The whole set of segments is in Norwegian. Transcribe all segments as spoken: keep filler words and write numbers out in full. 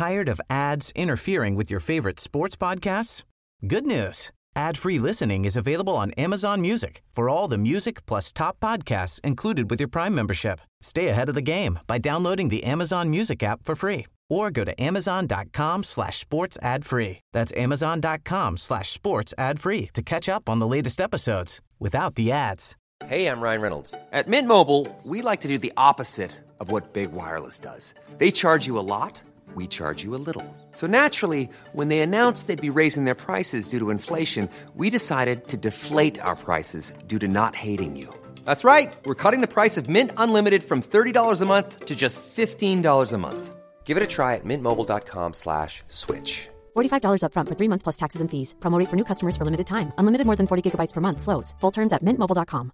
Tired of ads interfering with your favorite sports podcasts? Good news. Ad-free listening is available on Amazon Music for all the music plus top podcasts included with your Prime membership. Stay ahead of the game by downloading the Amazon Music app for free or go to amazon.com slash sports ad free. That's amazon.com slash sports ad free to catch up on the latest episodes without the ads. Hey, I'm Ryan Reynolds. At Mint Mobile, we like to do the opposite of what Big Wireless does. They charge you a lot. We charge you a little. So naturally, when they announced they'd be raising their prices due to inflation, we decided to deflate our prices due to not hating you. That's right. We're cutting the price of Mint Unlimited from thirty dollars a month to just fifteen dollars a month. Give it a try at mintmobile.com slash switch. forty-five dollars up front for three months plus taxes and fees. Promo rate for new customers for limited time. Unlimited more than forty gigabytes per month. Slows full terms at mint mobile dot com.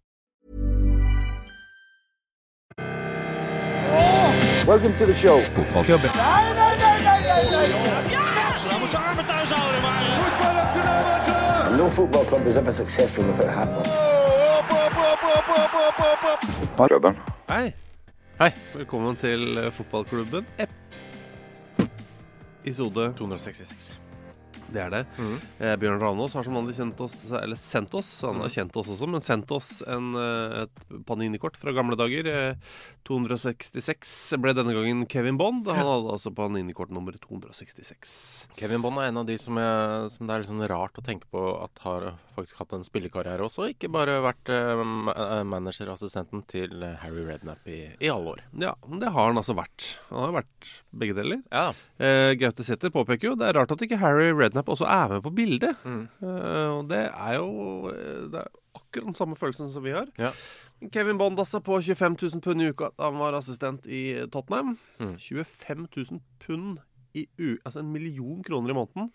Welcome to the show. Fotballklubben. Nee, nee, nee, nee, nee, nee. Ja! Ze moet zijn armen thuis houden, maar... No football club is ever successful without handball. Fotballklubben. Hei. Hei. Velkommen til uh, fotballklubben. Episode to hundre sekstiseks. Det er det. Mm. Eh, Bjørn Ravnås har som vanlig kjent oss, eller sendt oss, han har kjent oss også, men sendt oss en, et Panini-kort fra gamle dager. Eh, to hundre sekstiseks ble denne gangen Kevin Bond. Han hadde altså Panini-kort nummer to hundre sekstiseks. Kevin Bond er en av de som, jeg, som det er litt sånn rart å tenke på at har faktisk hatt en spillekarriere også, ikke bare vært eh, managerassistenten til Harry Redknapp i, i alle år. Ja, det har han altså vært. Han har vært begge deler. Ja. Eh, Gaute Sæther påpeker jo, det er rart at ikke Harry Redknapp også er med på bildet. Mm. Uh, og det er jo det er akkurat den samme følelsen som vi har. Ja. Kevin Bond altså på tjuefem tusen pund i uka. Han var assistent i Tottenham. Mm. tjuefem tusen pund i u... Altså en million kroner i måneden.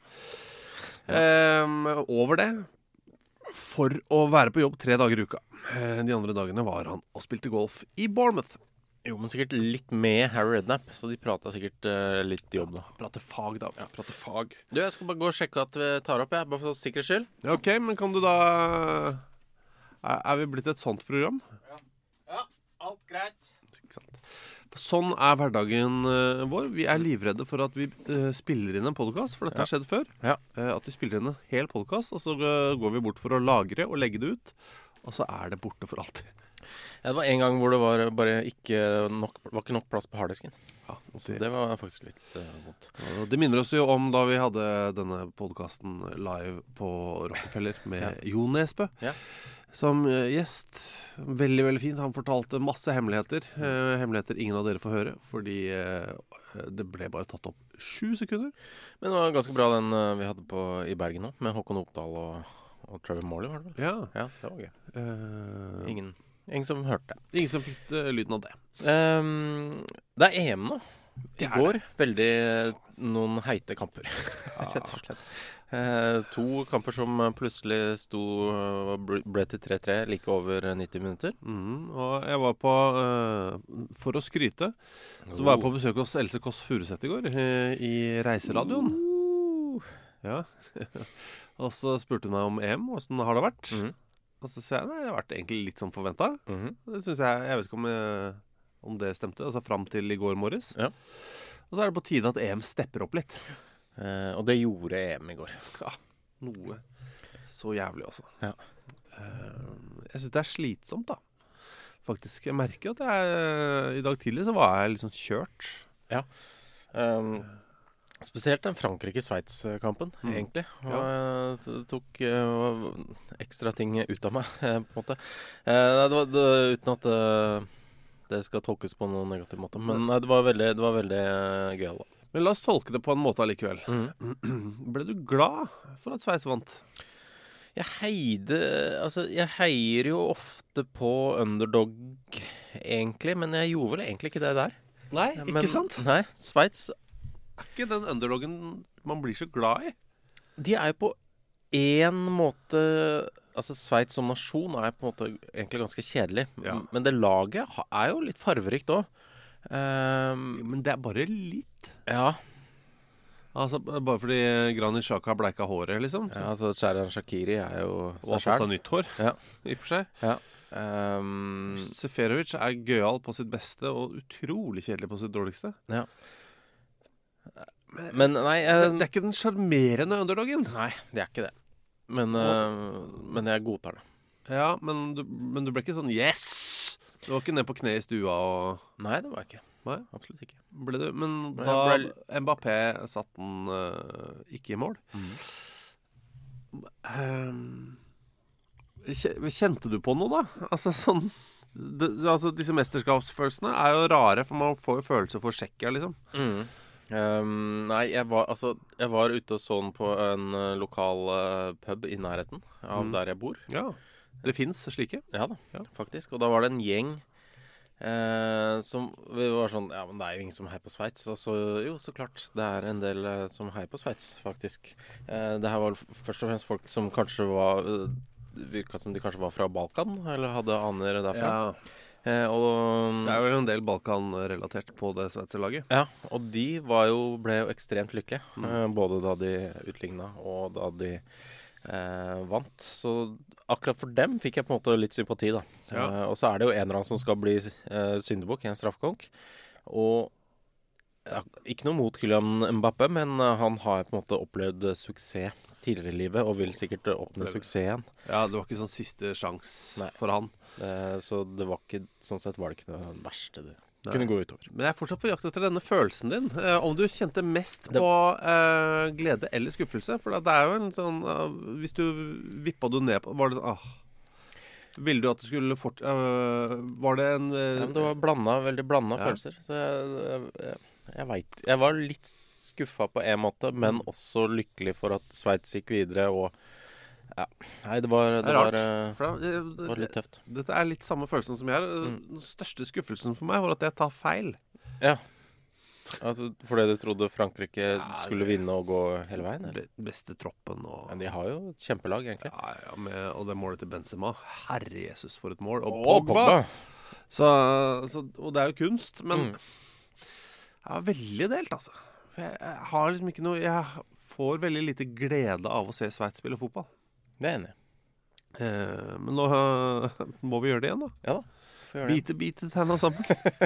Ja. Um, over det. For å være på jobb tre dager i uka. Uh, de andre dagene var han og spilte golf i Bournemouth. Jo, men sikkert litt med Harry Redknapp, så de pratet sikkert uh, litt jobb da. Prate fag da, ja, prate fag. Du, jeg skal bare gå og sjekke at vi tar opp, jeg, bare for sikkerhets skyld. Ja, ok, men kan du da... Er, er vi blitt et sånt program? Ja, ja alt greit. Ikke sant. Sånn er hverdagen uh, vår. Vi er livredde for at vi uh, spiller inn en podcast, for dette ja. har skjedd før. Ja. Uh, at vi spiller inn en hel podcast, og så uh, går vi bort for å lagre og legge det ut, og så er det borte for alltid. Ja, det var en gang hvor det var bare ikke nok, var ikke nok plass på harddisken. Ja, så det var faktisk litt uh, vondt. Og det minner oss jo om da vi hadde denne podcasten live på Rockefeller med ja. Jo Nesbø ja. som uh, gjest. Veldig, veldig fint. Han fortalte masse hemmeligheter. Uh, hemmeligheter ingen av dere får høre, fordi uh, det ble bare tatt opp sju sekunder. Men det var ganske bra den uh, vi hadde på i Bergen nå, med Håkon Oppdal og, og Trevor Morley, var det vel? Ja. Ja, det var gøy. Uh, ingen... Ingen som hørte det. Ingen som fikk uh, lyden av det. Um, det er E M nå. I går veldig noen heite kamper, rett og slett. Uh, to kamper som plutselig sto, ble til tre tre like over nitti minutter. Mm, og jeg var på, uh, for å skryte, så oh. var jeg på besøk hos Else Kåss Furuseth i går, uh, i Reiseradioen. Uh. Ja. Og så spurte hun meg om E M, hvordan har det vært? Mm. Og så sier jeg, nei, det har vært egentlig litt som forventet. Mm-hmm. Det synes jeg, jeg vet ikke om, jeg, om det stemte, altså frem til i går morges. Ja. Og så er det på tide at E M stepper opp litt. Eh, og det gjorde E M i går. Ja, noe så jævlig også. Ja. Eh, jeg synes det er slitsomt da. Faktisk, jeg merker at jeg, i dag tidlig så var jeg litt sånn kjørt. Ja. Um, Spesielt den Frankrike-Sveits-kampen, mm. egentlig. Og ja. Det tok uh, ekstra ting ut av meg, på en måte. Uh, det var, det, uten at uh, det skal tolkes på noen negativ måte. Men uh, det var veldig, det var veldig uh, gøy. Da. Men la oss tolke det på en måte allikevel. Mm. Ble du glad for at Sveits vant? Jeg heide, altså, jeg heier jo ofte på underdog, egentlig. Men jeg gjorde vel egentlig ikke det der. Nei, ikke men, sant? Nei, Sveits... Er ikke den underdoggen man blir så glad i? De er jo på en måte... Altså, Sveits som nasjon er på en måte egentlig ganske kjedelig. Ja. Men det laget er jo litt farverikt også. Um, men det er bare litt. Ja. Altså, bare fordi Granit Xhaka har bleika håret, liksom. Ja, altså, Xherdan Shaqiri er jo seg selv. Og har fått seg nytt hår, ja. I og for seg. Ja. Um, Seferovic er gøyal på sitt beste og utrolig kjedelig på sitt dårligste. Ja. Men Men nei det, jeg, det er ikke den charmerende underdogen. Nei, det er ikke det. Men, uh, men jeg godtar det. Ja, men du, men du ble ikke sånn yes! Du var ikke ned på kne i stua og Nei, det var jeg ikke. Nei? Absolutt ikke. Ble du, men Men da jeg Mbappé satt den uh, ikke i mål. Mm. Um, kjente du på noe, da? Altså sånn det, altså, disse mesterskapsfølelsene er jo rare, for man får jo følelser for Tsjekkia, liksom. Mm. Um, nei, jeg var, altså, jeg var ute og så den på en uh, lokal uh, pub i nærheten av Mm. der jeg bor. Ja, det finnes slike. Ja da, Ja. faktisk. Og da var det en gjeng eh, som vi var sånn, ja, men det er jo ingen som heier på Sveits. Og så, jo, så klart, det er en del eh, som heier på Sveits, faktisk. Eh, det her var f- først og fremst folk som kanskje var, eh, virket som de kanskje var fra Balkan, eller hadde aner derfra. Ja, Eh, og, det er jo en del Balkan-relatert på det sveitserlaget. ja, og de var jo, ble jo ekstremt lykkelige, Mm. eh, både da de utligna og da de eh, vant. Så akkurat for dem fikk jeg på en måte litt sympati, da. Ja. Eh, og så er det jo en eller annen som skal bli eh, syndebukk i en straffekonk. Og ja, ikke noe mot Kylian Mbappé, men eh, han har på en måte opplevd eh, suksess tidligere i livet, og vil sikkert eh, åpne Opplever. suksess igjen. Ja, det var ikke sånn siste sjans Nei. for han. Eh, så det var ikke, sånn sett var det ikke det verste det Nei. kunne gå utover. Men jeg er fortsatt på jakt etter denne følelsen din. Eh, om du kjente mest Det- på eh, glede eller skuffelse. For det er jo en sånn eh, hvis du vippa du ned på Var det ah, ville du at det skulle fort eh, Var det en eh, Ja, men det var blanda, veldig blanda Ja. følelser. Så jeg, jeg, jeg, jeg veit Jeg var litt skuffa på en måte, men også lykkelig for at Sveits gikk videre. Og ja, nei, det var, det Det er rart. var, eh, for da, eh, det var litt tøft. Dette er litt samme følelsen som jeg har. Mm. Den største skuffelsen for meg var at jeg tar feil. Ja. Altså, fordi du trodde Frankrike Ja, skulle det- vinne og gå hele veien? Eller? Be- Beste troppen og Men de har jo et kjempelag, egentlig. ja, ja, med, og det målet til Benzema. Herre Jesus, for et mål. Og Og Pogba. Så, så, og det er jo kunst, men Mm. jeg er veldig delt, altså. For jeg, jeg har liksom ikke noe Jeg får veldig lite glede av å se Sveits spille fotball. Det er jeg enig i. Eh, men nå øh, må vi gjøre det igjen, da. Ja da. Får gjøre det. Bite, bite tenna sammen.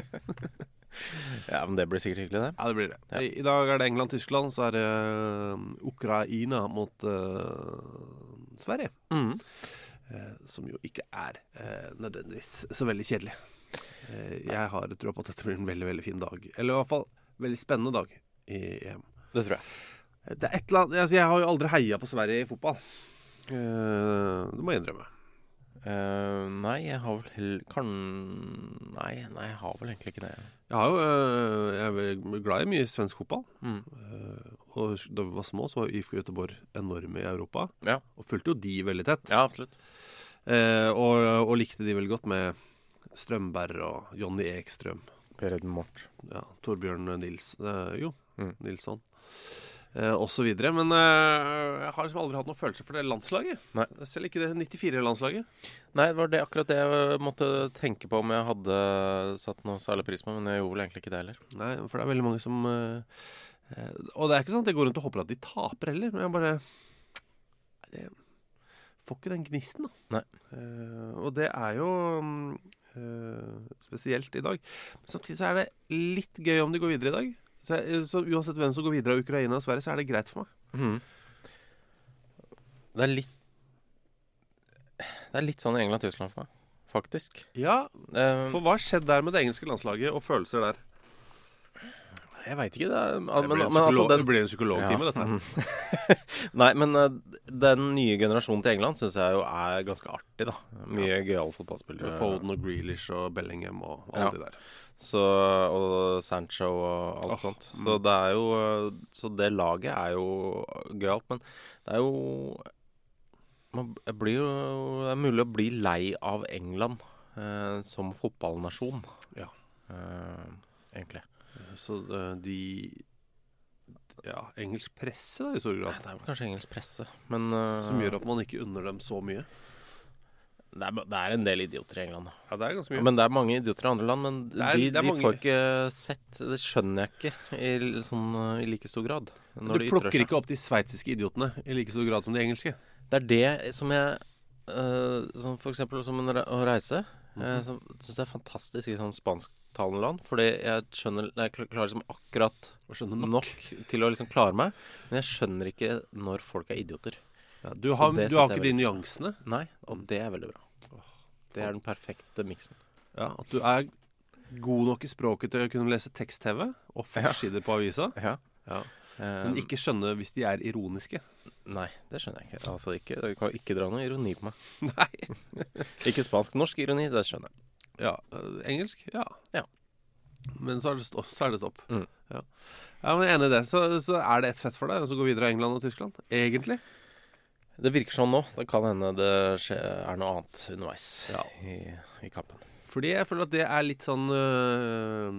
Ja, men det blir sikkert hyggelig, det. Ja, det blir det. Ja. I, I dag er det England-Tyskland, så er det øh, Ukraina mot øh, Sverige. Mm. Eh, som jo ikke er eh, nødvendigvis så veldig kjedelig. Eh, jeg har tro på at dette blir en veldig, veldig fin dag. Eller i hvert fall veldig spennende dag i E M. Det tror jeg. Det er et eller annet, altså jeg har jo aldri heia på Sverige i fotball. Eh, det må jeg innrømme. Eh, nei, jeg har vel heller kan... Nei, nei, jeg har vel egentlig ikke det. Jeg, har jo, eh, jeg er vel glad i mye svensk fotball. Mm. Eh, og husk, da vi var små, så var I F K Göteborg enorme i Europa. Ja. Og fulgte jo de veldig tett. Ja, absolutt. Eh, og, og likte de veldig godt med Strømberg og Jonny Ekstrøm. Per Edmund Mort. Ja, Torbjørn Nils eh, Jo, Mm. Nilsson eh, og så videre. Men eh, jeg har liksom aldri hatt noen følelse for det landslaget. Nei. Selv ikke det nittifire-landslaget. Nei, det var det akkurat det jeg måtte tenke på om jeg hadde satt noe særlig pris på, men jeg gjorde vel egentlig ikke det heller. Nei, for det er veldig mange som eh, eh, og det er ikke sånn at jeg går rundt og håper at de taper heller. Men jeg bare jeg får ikke den gnisten, da. Nei. Eh, og det er jo mm, eh, spesielt i dag. Men samtidig så er det litt gøy om de går videre i dag. Så, jeg, så uansett hvem som går videre av Ukraina og Sverige, så er det greit for meg. Mhm. Det er litt Det er litt sånn i England-Tyskland for meg, faktisk. Ja, Eh, for hva har skjedd der med det engelske landslaget og følelser der? jeg veit ikke. Det, er- Det men, blir en, men altså psykolog, den, det blir en psykologtime, Ja. dette her. Nei, men eh, den nye generasjonen til England syns jeg jo er ganske artig, da. Mye gøyale fotballspillere. Foden og Grealish og Bellingham og alle Ja. de der. Så, og Sancho og alt Åh, sånt. mm. Så det er jo Så det laget er jo gøyalt, men det er jo man blir jo Det er mulig å bli lei av England eh, som fotballnasjon. Ja. Eh, egentlig. Så eh, de Ja, engelsk presse da, i stor grad. Det er vel kanskje engelsk presse, men eh, Som gjør at man ikke unner dem så mye. det, er, det er en del idioter i England, da. Ja, det er ganske mye. Men det er mange idioter i andre land, men Det er- de, det er de mange. får ikke sett Det skjønner jeg ikke i, l- sånn, eh, i like stor grad. Når du de ytrer plukker seg. ikke opp de sveitsiske idiotene i like stor grad som de engelske. Det er det som jeg uh, Som for eksempel som en re å reise. Mm-hmm. Så synes det er fantastisk i sånn spansktalende land, fordi jeg skjønner, jeg klarer liksom akkurat nok. nok til å liksom klare meg, men jeg skjønner ikke når folk er idioter. Ja, du har, du har ikke de nyansene? Nei, og det er veldig bra. Det er den perfekte miksen. Ja, at du er god nok i språket til å kunne lese tekst-T V og forsider på avisa. Ja. Ja. Men ikke skjønne hvis de er ironiske. Nei, det skjønner jeg ikke. Altså, ikke, du kan ikke dra noe ironi på meg. Nei. Ikke spansk-norsk ironi, det skjønner jeg. Ja, engelsk? Ja. Ja. Men så er det stopp. Så er det stopp. Mm. Ja. Ja, men enig i det. Så, så er det ett fett for deg, og så gå videre England og Tyskland? Egentlig? Det virker sånn nå. Det kan hende det skje, er noe annet underveis ja. i, i kampen. Fordi jeg føler at det er litt sånn øh,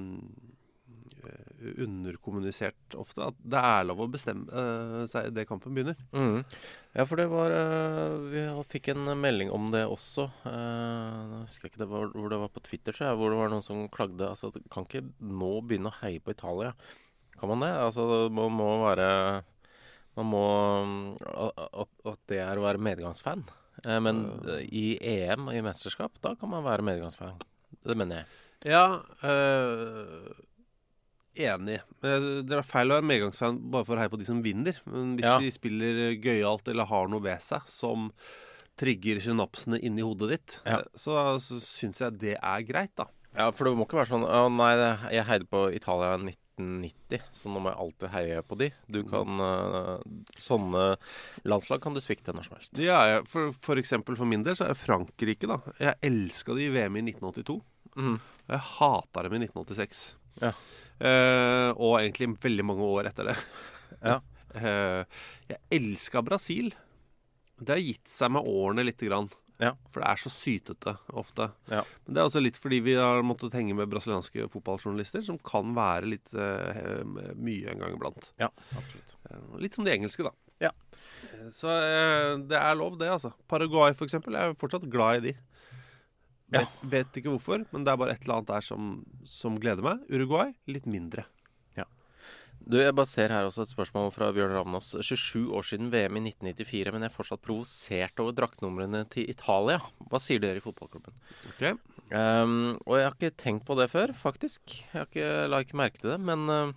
underkommunisert ofte. At det er lov å bestemme øh, seg det kampen begynner. Mm. Ja, for det var øh, vi fikk en melding om det også. Uh, jeg husker ikke det var, hvor det var på Twitter, så jeg, hvor det var noen som klagde. Altså, det kan ikke nå begynne å heie på Italia. Kan man det? Altså, det må, må være... Man må at, at det er å være medgangsfan. Eh, men uh. i E M, i mesterskap, da kan man være medgangsfan. Det mener jeg. Ja, øh, enig. Det er feil å være medgangsfan bare for å heie på de som vinner. Men hvis ja. de spiller gøyalt eller har noe ved seg som trigger synapsene inn i hodet ditt, ja. så, så synes jeg det er greit, da. Ja, for det må ikke være sånn Å nei, jeg heide på Italia nitten nitti, så nå må jeg alltid heie på de. Du kan uh, Sånne landslag kan du svikte når som helst. Ja, ja, for, for eksempel for min del så er Frankrike, da. Jeg elsket de i V M i nitten åttito. Mm. Og jeg hatet dem i nitten åttiseks. Ja. Uh, og egentlig veldig mange år etter det. Ja. uh, jeg elsket Brasil. Det har gitt seg med årene litt grann. Ja. For det er så sytete ofte. Ja. Men det er også litt fordi vi har måttet henge med brasilianske fotballjournalister, som kan være litt uh, mye en gang iblant. Ja, absolutt. Uh, litt som de engelske, da. Ja. Uh, så uh, det er lov, det, altså. Paraguay, for eksempel, jeg er fortsatt glad i de. Ja. Vet, vet ikke hvorfor, men det er bare et eller annet der som, som gleder meg. Uruguay, litt mindre. Du, jeg bare ser her også et spørsmål fra Bjørn Ravnås. tjuesju år siden V M i nitten nittifire, men jeg er fortsatt provosert over draktnumrene til Italia. Hva sier dere i fotballklubben? Ok. Um, og jeg har ikke tenkt på det før, faktisk. Jeg har ikke, la ikke merke til det, men uh,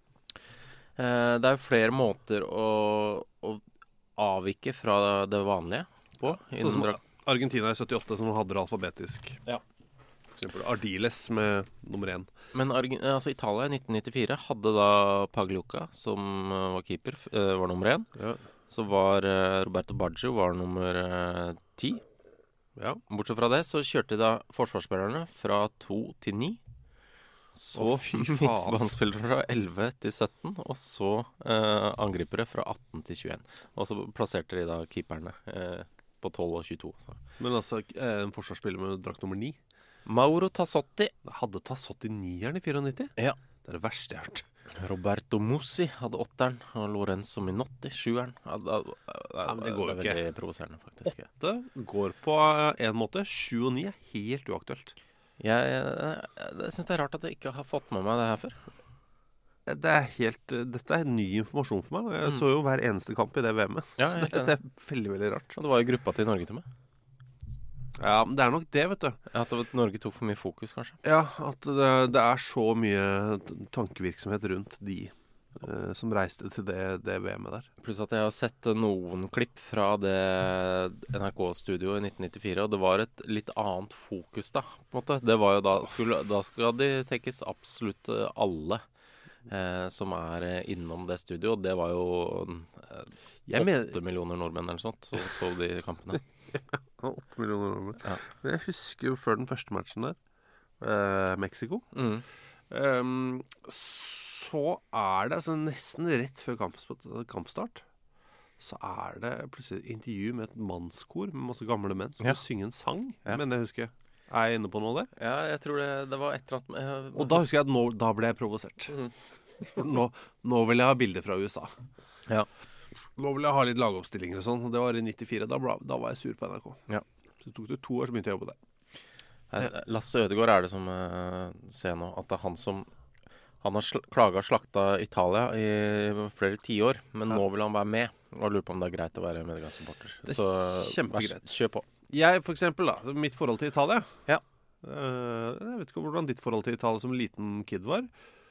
uh, det er jo flere måter å, å avvike fra det vanlige på. Sånn som Argentina i syttiåtte, som hadde det alfabetisk. Ja. For eksempel Ardiles med nummer én. Men altså, Italia i nitten nittifire hadde da Pagliuca, som uh, var keeper, uh, var nummer én. Ja. Så var uh, Roberto Baggio var nummer uh, ti. Ja. Bortsett fra det så kjørte da forsvarsspillerne fra to til ni. Så midtbanespillere fra elleve til sytten, og så uh, angripere fra atten til tjueen. Og så plasserte de da keeperne uh, på tolv og tjueto. Så. Men altså, en forsvarsspiller med drakt nummer ni? Mauro Tassotti. Hadde Tassotti nieren i nittifire? Ja. Det er det verste jeg har hørt. Roberto Musi hadde åtteren, og Lorenzo Minotti sjueren. Ja, det, det, ja, men det går jo ikke. Det er veldig provoserende, faktisk. Åtte går på en måte. Sju og ni er helt uaktuelt. Jeg, jeg, jeg synes det er rart at jeg ikke har fått med meg det her før. Det er helt, dette er ny informasjon for meg. Jeg mm. så jo hver eneste kamp i det V M-et. Ja, dette er veldig, veldig rart. Og det var jo gruppa til Norge til meg. Ja, det er nok det, vet du. At Norge tok for mye fokus, kanskje. Ja, at det, det er så mye tankevirksomhet rundt de eh, som reiste til det, det V M-et der. Pluss at jeg har sett noen klipp fra det N R K-studioet i nitten nittifire, og det var et litt annet fokus da, på en måte. Det var jo da, skulle, da skal de tekkes absolutt alle eh, som er innom det studioet, og det var jo eh, åtte millioner nordmenn eller sånt, så så de kampene. åtte millioner nordmenn. Ja. Men jeg husker jo før den første matchen der, eh, Mexico, mm. um, så er det altså nesten rett før kampstart, så er det plutselig et intervju med et mannskor med masse gamle menn som ja. skal synge en sang, ja. men jeg husker er jeg inne på noe der? Ja, jeg tror det, det var etter at jeg, og da husker jeg at nå, da ble jeg provosert. Mm. For nå, nå vil jeg ha bilder fra U S A. Ja. Nå vil jeg ha litt lagoppstillinger og sånn. Det var i nittifire, da, ble, da var jeg sur på N R K. Ja. Så det tok det to år, så begynte jeg å jobbe der. Lasse Ødegaard er det som uh, ser nå, at det er han som han har sl- klaget og slakta Italia i flere tiår, men ja. nå vil han være med, og lurer på om det er greit å være medgangssupporter. Det er så kjempegreit. Kjør på. Jeg, for eksempel da, mitt forhold til Italia, ja. Uh, jeg vet ikke hvordan ditt forhold til Italia som liten kid var.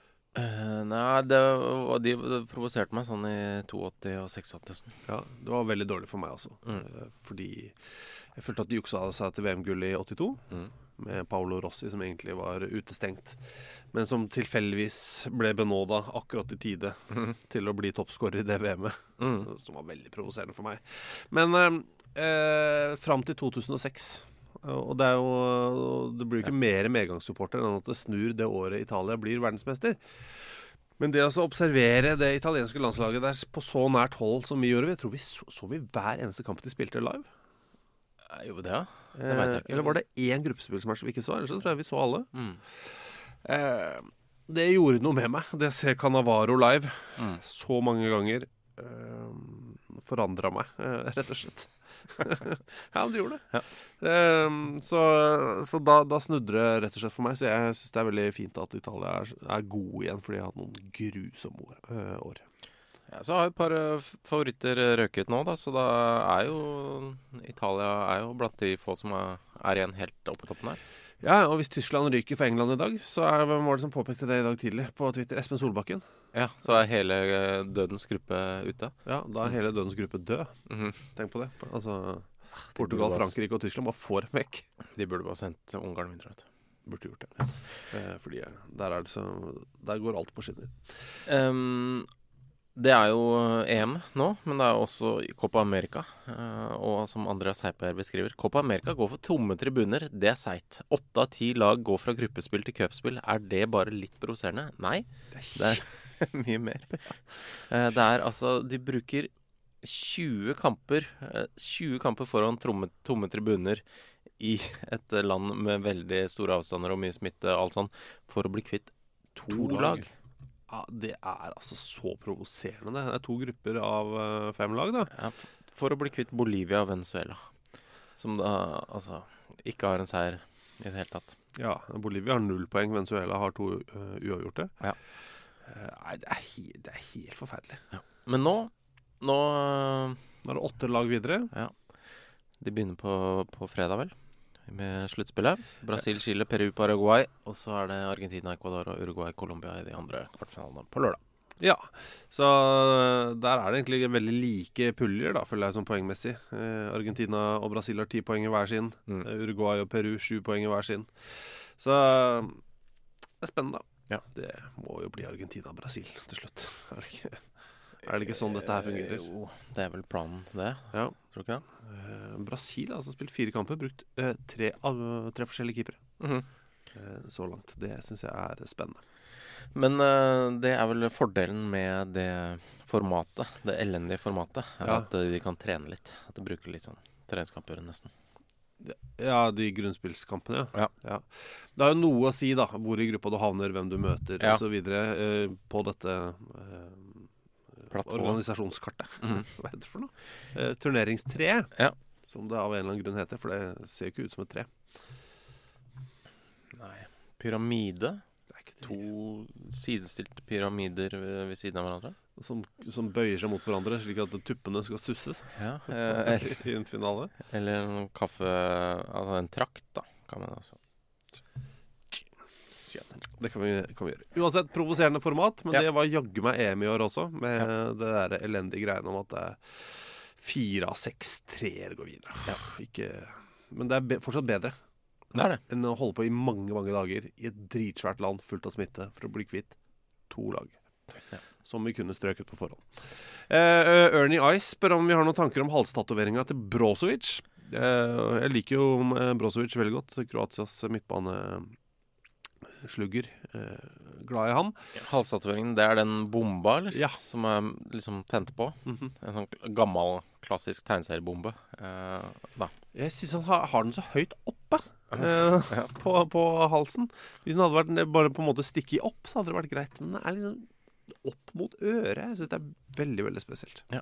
Uh, nei, det, de, de provoserte meg sånn i åttito og åttiseks. Sånn. Ja, det var veldig dårlig for meg også. Mm. Uh, fordi jeg følte at de juksa seg til V M-gull i åttito. Mm. Med Paolo Rossi, som egentlig var utestengt. Men som tilfeldigvis ble benåda akkurat i tide mm. til å bli toppskårer i det V M-et. Mm. Som var veldig provoserende for meg. Men uh, uh, fram til to tusen og seks. Og det er jo det blir jo ikke ja. mer medgangssupporter enn at det snur det året Italia blir verdensmester. Men det å observere det italienske landslaget der på så nært hold som vi gjorde, jeg tror vi så, så vi hver eneste kamp de spilte live. Jo, det ja. Det vet jeg ikke. Eller var det én gruppespillsmatch vi ikke så? Ellers så tror jeg vi så alle. Mm. Eh, det gjorde noe med meg. Det å se Cannavaro live mm. så mange ganger eh, forandret meg, eh, rett og slett. Ja, det gjorde det. Ja. Um, så så da, da snudde det rett og slett for meg. Så jeg synes det er veldig fint at Italia er, er gode igjen, fordi de har hatt noen grusomme år, øh, år. Ja, så har jeg et par favoritter røket nå da. Så da er jo Italia er jo blant de få som er, er igjen helt oppe på toppen her. Ja, og hvis Tyskland ryker for England i dag, så er det hvem var det som påpekte det i dag tidlig på Twitter? Espen Solbakken. Ja, så er hele dødens gruppe ute. Ja, da er hele dødens gruppe død. Mm-hmm. Tenk på det. Altså, Portugal, Frankrike og Tyskland bare får vekk. De burde bare sendt Ungarn videre, vet du. Burde gjort det. Ja. Eh, fordi der er det så der går alt på skinner. Um, det er jo E M nå, men det er også Copa America. Uh, og som Andreas Heiper beskriver, Copa America går for tomme tribuner. Det er seigt. Åtte av ti lag går fra gruppespill til cupspill. Er det bare litt provoserende? Nei. Det er mye mer. Uh, det er altså de bruker tjue kamper uh, tjue kamper foran tomme, tomme tribuner i et land med veldig store avstander og mye smitte og alt sånn, for å bli kvitt to, to lag. lag. Ja, det er altså så provoserende det. Det er to grupper av uh, fem lag da. Ja, for å bli kvitt Bolivia og Venezuela, som da altså ikke har en seier i det hele tatt. Ja, Bolivia har null poeng, Venezuela har to uh, uavgjorte. Ja. Uh, nei, det er, he- det er helt forferdelig. Ja. Men nå, nå Nå er det åtte lag videre. Ja. De begynner på, på fredag vel, med sluttspillet. Brasil, Chile, Peru, Paraguay. Og så er det Argentina, Ecuador og Uruguay, Colombia i de andre kvartfinalene på lørdag. Ja, så der er det egentlig veldig like puljer da, føler jeg som poengmessig. Eh, Argentina og Brasil har ti poeng i hver sin. Mm. Eh, Uruguay og Peru sju poeng i hver sin. Så det er spennende da. Ja. Det må jo bli Argentina og Brasil til slutt. Er det ikke, er det ikke sånn dette her fungerer? Eh, jo, det er vel planen det. Ja. Tror du ikke det? Eh, Brasil har altså spilt fire kamper, brukt eh, tre, uh, tre forskjellige keepere. Mm-hmm. eh, så langt. Det synes jeg er spennende. Men uh, det er vel fordelen med det formatet, det elendige formatet, er ja. at uh, de kan trene litt. At de bruker litt sånn treningskamper nesten. Ja, de grunnspillskampene, ja. ja. Det har jo noe å si da, hvor i gruppa du havner, hvem du møter, ja. og så videre, eh, på dette eh, organisasjonskartet. Mm. Hva er det for noe? Eh, turneringstre, ja. som det av en eller annen grunn heter, for det ser jo ikke ut som et tre. Nei. Pyramide. To sidestilte pyramider ved, ved siden av hverandre. Som, som bøyer seg mot hverandre, slik at tuppene skal susses ja, eh, i en finale. Eller en kaffe, altså en trakt da, kan man også. Det kan vi, kan vi gjøre. Uansett, provoserende format, men ja. det var jaggu meg E M i år også, med ja. det der elendige greiene om at det er fire av seks treer går videre. Ja. Ikke, men det er be, fortsatt bedre. Det er det. Enn å holde på i mange, mange dager i et dritsvært land fullt av smitte for å bli kvitt to lag. Ja. Som vi kunne strøket på forhånd. Uh, Ernie Ice spør om vi har noen tanker om halstatoveringa til Brozovic. Uh, jeg liker jo Brozovic veldig godt. Kroatias midtbane slugger. Uh, glad i han. Halstatoveringen, det er den bomba, eller? Ja. Som er liksom tent på. Mm-hmm. En sånn gammel, klassisk tegneseriebombe. Uh, da. Jeg synes han har, har den så høyt oppe. Uh, ja. på, på halsen. Hvis den hadde vært bare på en måte stikket opp, så hadde det vært greit. Men den er liksom opp mot øret. Jeg synes det er veldig, veldig spesielt. Ja,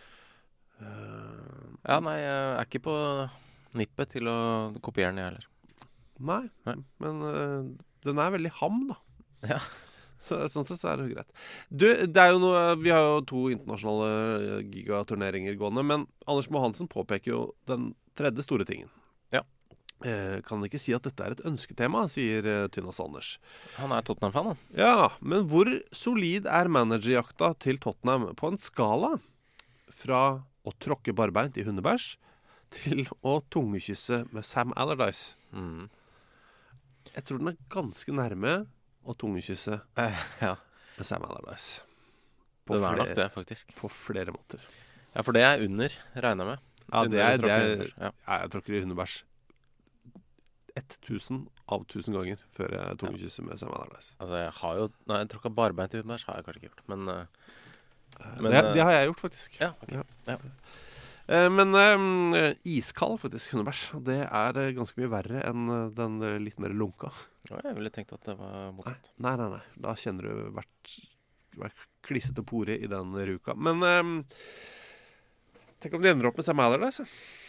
uh, ja nei, jeg er ikke på nippet til å kopiere den, jeg heller. Nei, nei. Men uh, den er veldig ham, da. Ja. Så, sånn sett så er det jo greit. Du, det er jo noe, vi har jo to internasjonale gigaturneringer gående, men Anders Moe Hansen påpeker jo den tredje store tingen. Eh, kan ikke si at dette er et ønsketema, sier eh, Tynas Anders. Han er Tottenham-fan, han. Ja, men hvor solid er managerjakta til Tottenham på en skala fra å tråkke barbeint i hundebæsj til å tungekysse med Sam Allardyce? Mm. Jeg tror den er ganske nærme å tungekysse Eh, ja, med Sam Allardyce. den er nok det, faktisk. På flere måter. Ja, for det er under, regner jeg med. Ja, det er, det er Under, ja. ja, jeg tråkker i hundebæsj tusen av tusen ganger før jeg tungekysser med Sam Allardyce. Altså, jeg har jo Nei, jeg tråkka barbeint i hundebæsj har jeg kanskje ikke gjort, men, uh, men det, uh, det har jeg gjort, faktisk. Ja, ok. Ja. Ja. Eh, men eh, iskald, faktisk, hundebæsj. Det er eh, ganske mye verre enn eh, den eh, litt mer lunka. Ja, jeg ville tenkt at det var motsatt. Nei, nei, nei. Da kjenner du hvert, hvert klissete pore i den ruka. Men eh, tenk om de ender opp med Sam Allardyce.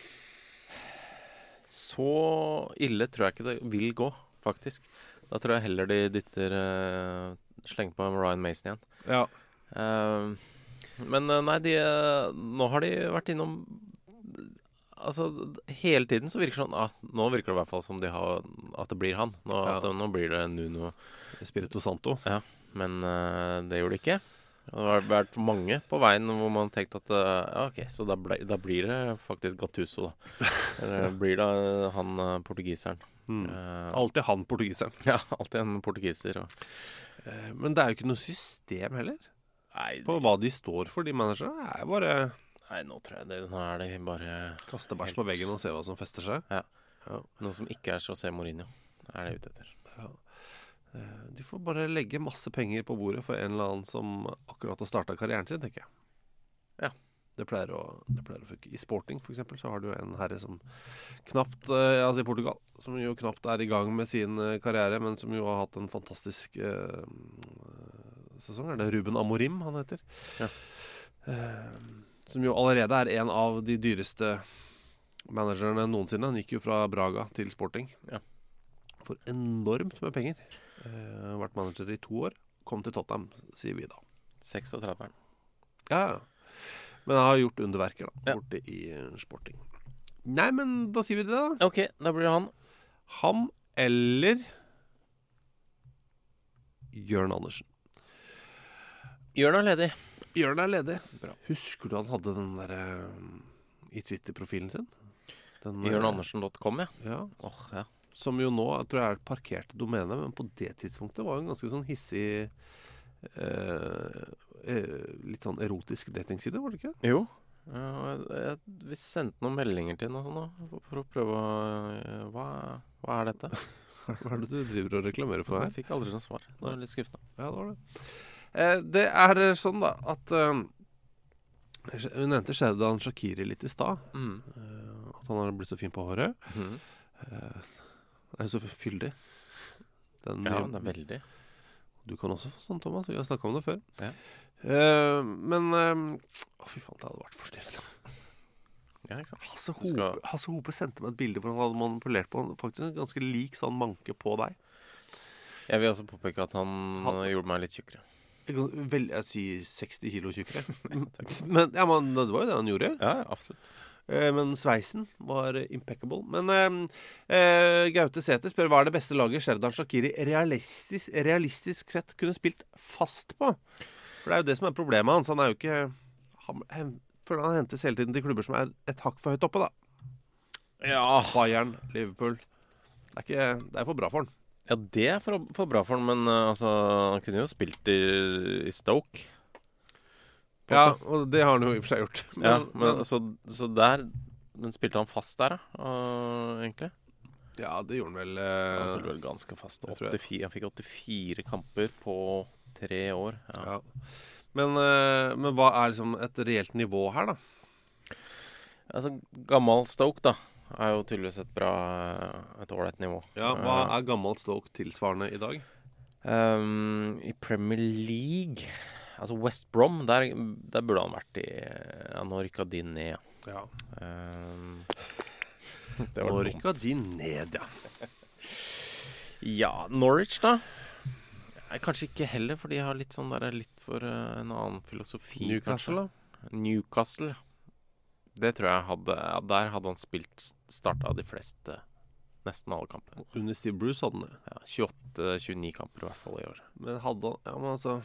Så ille tror jeg ikke det vil gå, faktisk. Da tror jeg heller de dytter uh, Slenger på Ryan Mason igjen. Ja. Uh, men uh, nei, de uh, nå har de vært innom Altså, hele tiden så virker det sånn ah, nå virker det i hvert fall som de har at det blir han. Nå, Ja. at, nå blir det Nuno. Spirito Santo. Ja, men uh, det gjorde det ikke. Det har vært mange på veien hvor man tenkte at uh, ja, ok, så da, ble, da blir det faktisk Gattuso, da. Eller blir det uh, han uh, portugiseren. Mm. Uh, Alltid han portugiseren. ja, alltid en portugiser. Og, Eh, men det er jo ikke noe system heller nei, på hva de står for, de managerne. Det er bare nei, nå tror jeg det Nå er det bare kaste bæsj på veggen og se hva som fester seg. Ja. Ja. Noe som ikke er José Mourinho. Det er det ute etter. Ja. Eh, De får bare legge masse penger på bordet for en eller annen som akkurat har starta karrieren sin, tenker jeg. Ja. Det pleier å, det pleier å funke. I sporting, for eksempel, så har du en herre som knapt eh, Altså i Portugal, som jo knapt er i gang med sin eh, karriere, men som jo har hatt en fantastisk eh, sesong. Er det Ruben Amorim han heter? Ja. Eh, som jo allerede er en av de dyreste managerne noensinne. Han gikk jo fra Braga til Sporting. Ja. For enormt med penger. Eh, vært manager i to år. Kom til Tottenham, sier vi da. seksogtretti. Ja, ja. Men han har gjort underverker da, Ja. borte i eh, Sporting. Nei, men da sier vi det da. Ok, da blir det han. Han eller Jørn Andersen. Jørn er ledig. Jørn er ledig. Bra. Husker du han hadde den der eh, i Twitter-profilen sin? Den, eh, Jørn Andersen dott com, ja. Ja, Åh, ja. som jo nå jeg tror jeg er et parkert domene, men på det tidspunktet var jo en ganske sånn hissig eh, eh, litt sånn erotisk datingside, var det ikke? Jo. Ja, jeg, jeg, vi sendte noen meldinger til henne og sånn da, for å prøve å eh, hva, hva er dette? Hva er det du driver og reklamerer for Jeg her? fikk aldri noe svar. Det var litt skuffende. Ja, det var det. Eh, det er eh, sånn da at eh, hun nevnte Sheridan Shaqiri litt i stad. Mm. Eh, at han har blitt så fin på håret. Mhm. Eh, er så fyldig. Den, Ja, det er veldig. Du kan også få sånn, Thomas. Vi har snakket om det før. Ja. Eh, men eh, Å, fy faen, det hadde vært forstyrrende. Ja, ikke sant? Hasse Du skal- Hope, Hasse Hope sendte meg et bilde hvor han hadde manipulert på en faktisk en ganske lik sånn manke på deg. Jeg vil også påpeke at han, Han- eh, gjorde meg litt tjukkere. Jeg, kan vel, jeg sier seksti kilo tjukkere. men, ja, men det var jo det han gjorde. Ja, absolutt. Eh, men sveisen var eh, impeccable. Men eh, eh, Gaute Sæther spør hva er det beste laget Sheridan Shaqiri realistisk, realistisk sett kunne spilt fast på. For det er jo det som er problemet hans. Han er jo ikke han, han, for han hentes hele tiden til klubber som er et hakk for høyt oppe, da. Ja, Bayern, Liverpool. Det er, ikke, det er for bra for han. ja det er for, for bra for han, men eh, altså, han kunne jo spilt i, i Stoke. Ja, og det har han jo i og for seg gjort. Men, Ja, men, men, så, så der Men spilte han fast der, da? Uh, egentlig? ja, det gjorde han vel. Han Eh, spilte vel ganske fast. det tror jeg. åttifire, han fikk åttifire kamper på tre år. Ja. ja. Men, eh, men hva er liksom et reelt nivå her, da? Altså, gammel Stoke, da, er jo tydeligvis et bra Et ålreit nivå. Ja, Hva er gammelt Stoke tilsvarende i dag? Um, I Premier League Altså West Brom, der, der burde han vært i Ja, nå rykka de ned. Ja. Um, det var Nå dumt. rykka de ned, ja. Ja, Norwich, da? Nei, kanskje ikke heller, for de har litt sånn der litt for uh, en annen filosofi. Newcastle, da? kanskje. Newcastle. Det tror jeg hadde ja, Der hadde han spilt starta de fleste nesten alle kamper. Under Steve Bruce hadde han det. Ja, tjueåtte tjueni kamper i hvert fall i år. Men hadde han, ja, men altså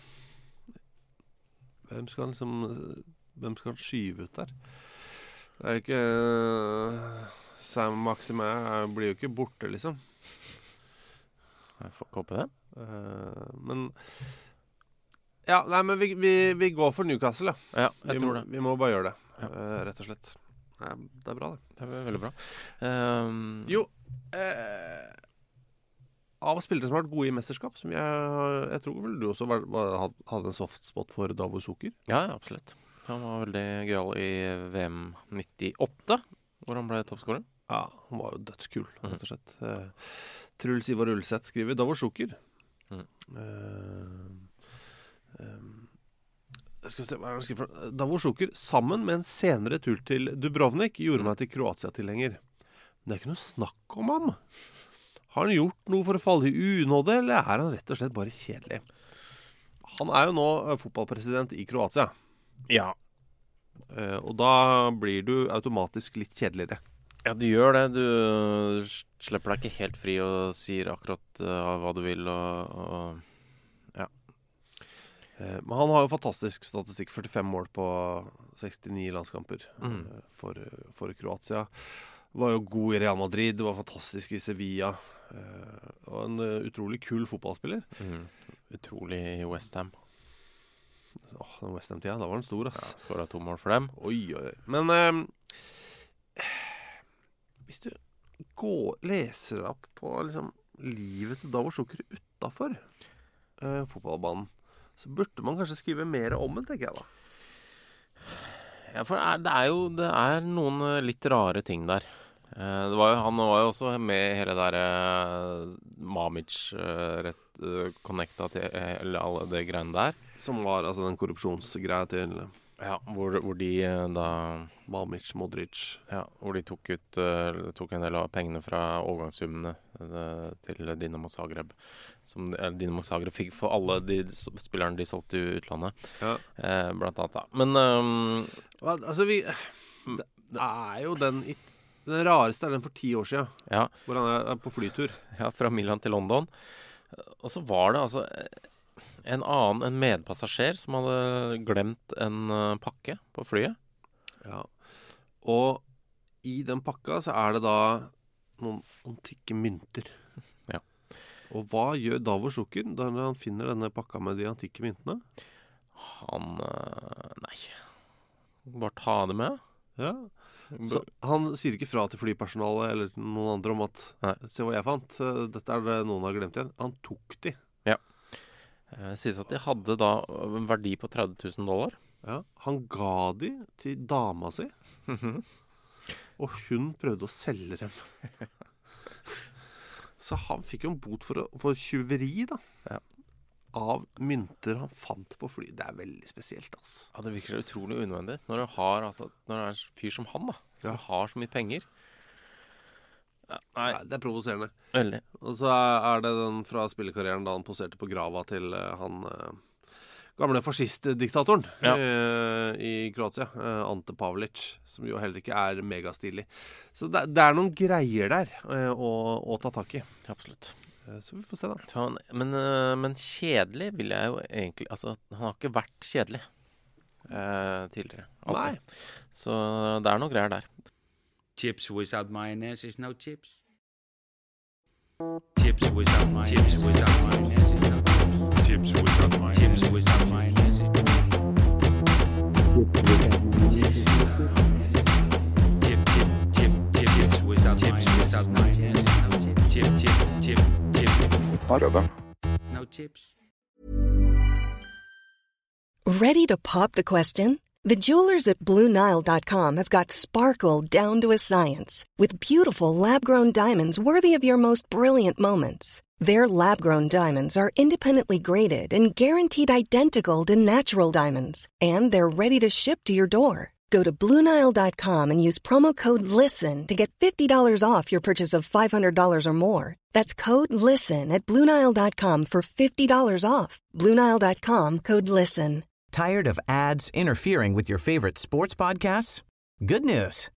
Hvem skal han liksom Hvem skal han skyve ut der? Det er ikke Sam Maxime blir jo ikke borte, liksom. Jeg får ikke håpe det. Uh, men Ja, nei, men vi, vi, vi går for Newcastle, ja. Ja, jeg vi, tror det. Vi må bare gjøre det, ja. uh, rett og slett. Ja, det er bra, det. Det er veldig bra. Um, jo, uh, av spillere som har vært gode i mesterskap, som jeg, jeg tror vel du også var, var, hadde en softspot for Davor Suker. Ja, absolutt. Han var veldig gøyal i V M nittiåtte, hvor han ble toppskårer. Ja, han var jo dødskul, rett og slett. Uh, Truls Ivar Ullseth skriver Davor Suker. Mm. Uh, Um, skal vi se, hva er det han skriver for? Davor Suker, sammen med en senere tur til Dubrovnik, gjorde meg til Kroatia-tilhenger. Men det er ikke noe snakk om ham. Har han gjort noe for å falle i unåde, eller er han rett og slett bare kjedelig? Han er jo nå fotballpresident i Kroatia. Ja. uh, Og da blir du automatisk litt kjedeligere. Ja, du gjør det. Du slipper deg ikke helt fri og sier akkurat uh, hva du vil og, og Men han har jo fantastisk statistikk, førtifem mål på sekstini landskamper mm. for, for Kroatia. Var jo god i Real Madrid, var fantastisk i Sevilla. Og en utrolig kul fotballspiller. Mm. Utrolig i West Ham. Åh, den West Ham-tida, da var han stor, ass. Ja, skåret to mål for dem. Oi, oi. Men eh, hvis du går, leser opp på liksom, livet til Davor Suker utenfor eh, fotballbanen, så burde man kanskje skrive mer om det, tenker jeg da. Ja, for det er, det er jo det er noen litt rare ting der. Eh, det var jo, han var jo også med i hele der eh, Mamic eh, rett eh, connecta til eller alle de greiene der. Som var altså den korrupsjonsgreia til Ja, hvor, hvor de eh, da Mamic, Modric. Ja, hvor de tok ut eh, tok en del av pengene fra overgangssummene eh, til Dinamo Zagreb. Som eh, Dinamo Zagreb fikk for alle de spillerne de solgte i utlandet. Ja. Eh, blant annet da. Men um, altså vi det, det er jo den den rareste er den for ti år siden. Ja. Hvor han er på flytur. Ja, fra Milan til London. Og så var det altså en annen, en medpassasjer som hadde glemt en uh, pakke på flyet. Ja. Og i den pakka så er det da noen antikke mynter. Ja. Og hva gjør Davor Suker da han finner denne pakka med de antikke myntene? Han uh, Nei. Bare ta det med. Ja. Så han sier ikke fra til flypersonalet eller til noen andre om at nei. Se hva jeg fant, dette er det noen har glemt igjen. Han tok de. Ja. Det sies at de hadde da en verdi på tretti tusen dollar. Ja, han ga de til dama si. Og hun prøvde å selge dem. Så han fikk jo en bot for, for tjuveri da. Ja. Av mynter han fant på fly. Det er veldig spesielt, altså. Ja, det virker så utrolig unødvendig. Når du har, altså, når det er en fyr som han da, som ja. har så mye penger. Ja, nei. Nei, det er provoserende. Veldig. Og så er det den fra spillekarrieren da han poserte på grava til uh, han uh, gamle fascistdiktatoren ja. uh, i Kroatia, uh, Ante Pavelic, som jo heller ikke er megastilig. Så det, det er noen greier der uh, å, å ta tak i. Absolutt. Uh, så vi får se da. Så han, men, uh, men kjedelig vil jeg jo egentlig, altså han har ikke vært kjedelig uh, tidligere. Alltid. Nei. Så det er noen greier der. Chips without mayonnaise is no chips. Chips without mayonnaise. Chips without mayonnaise is no chips. Chips without mayonnaise. Chips without mayonnaise is no chips. Chip chip chip chip chips without mayonnaise is no chips. Chip chip chip chip. Whatever. No chips. Ready to pop the question? The jewelers at Blue Nile dot com have got sparkle down to a science with beautiful lab-grown diamonds worthy of your most brilliant moments. Their lab-grown diamonds are independently graded and guaranteed identical to natural diamonds, and they're ready to ship to your door. Go to Blue Nile dot com and use promo code LISTEN to get fifty dollars off your purchase of five hundred dollars or more. That's code LISTEN at Blue Nile dot com for fifty dollars off. Blue Nile dot com, code LISTEN. Tired of ads interfering with your favorite sports podcasts? Good news.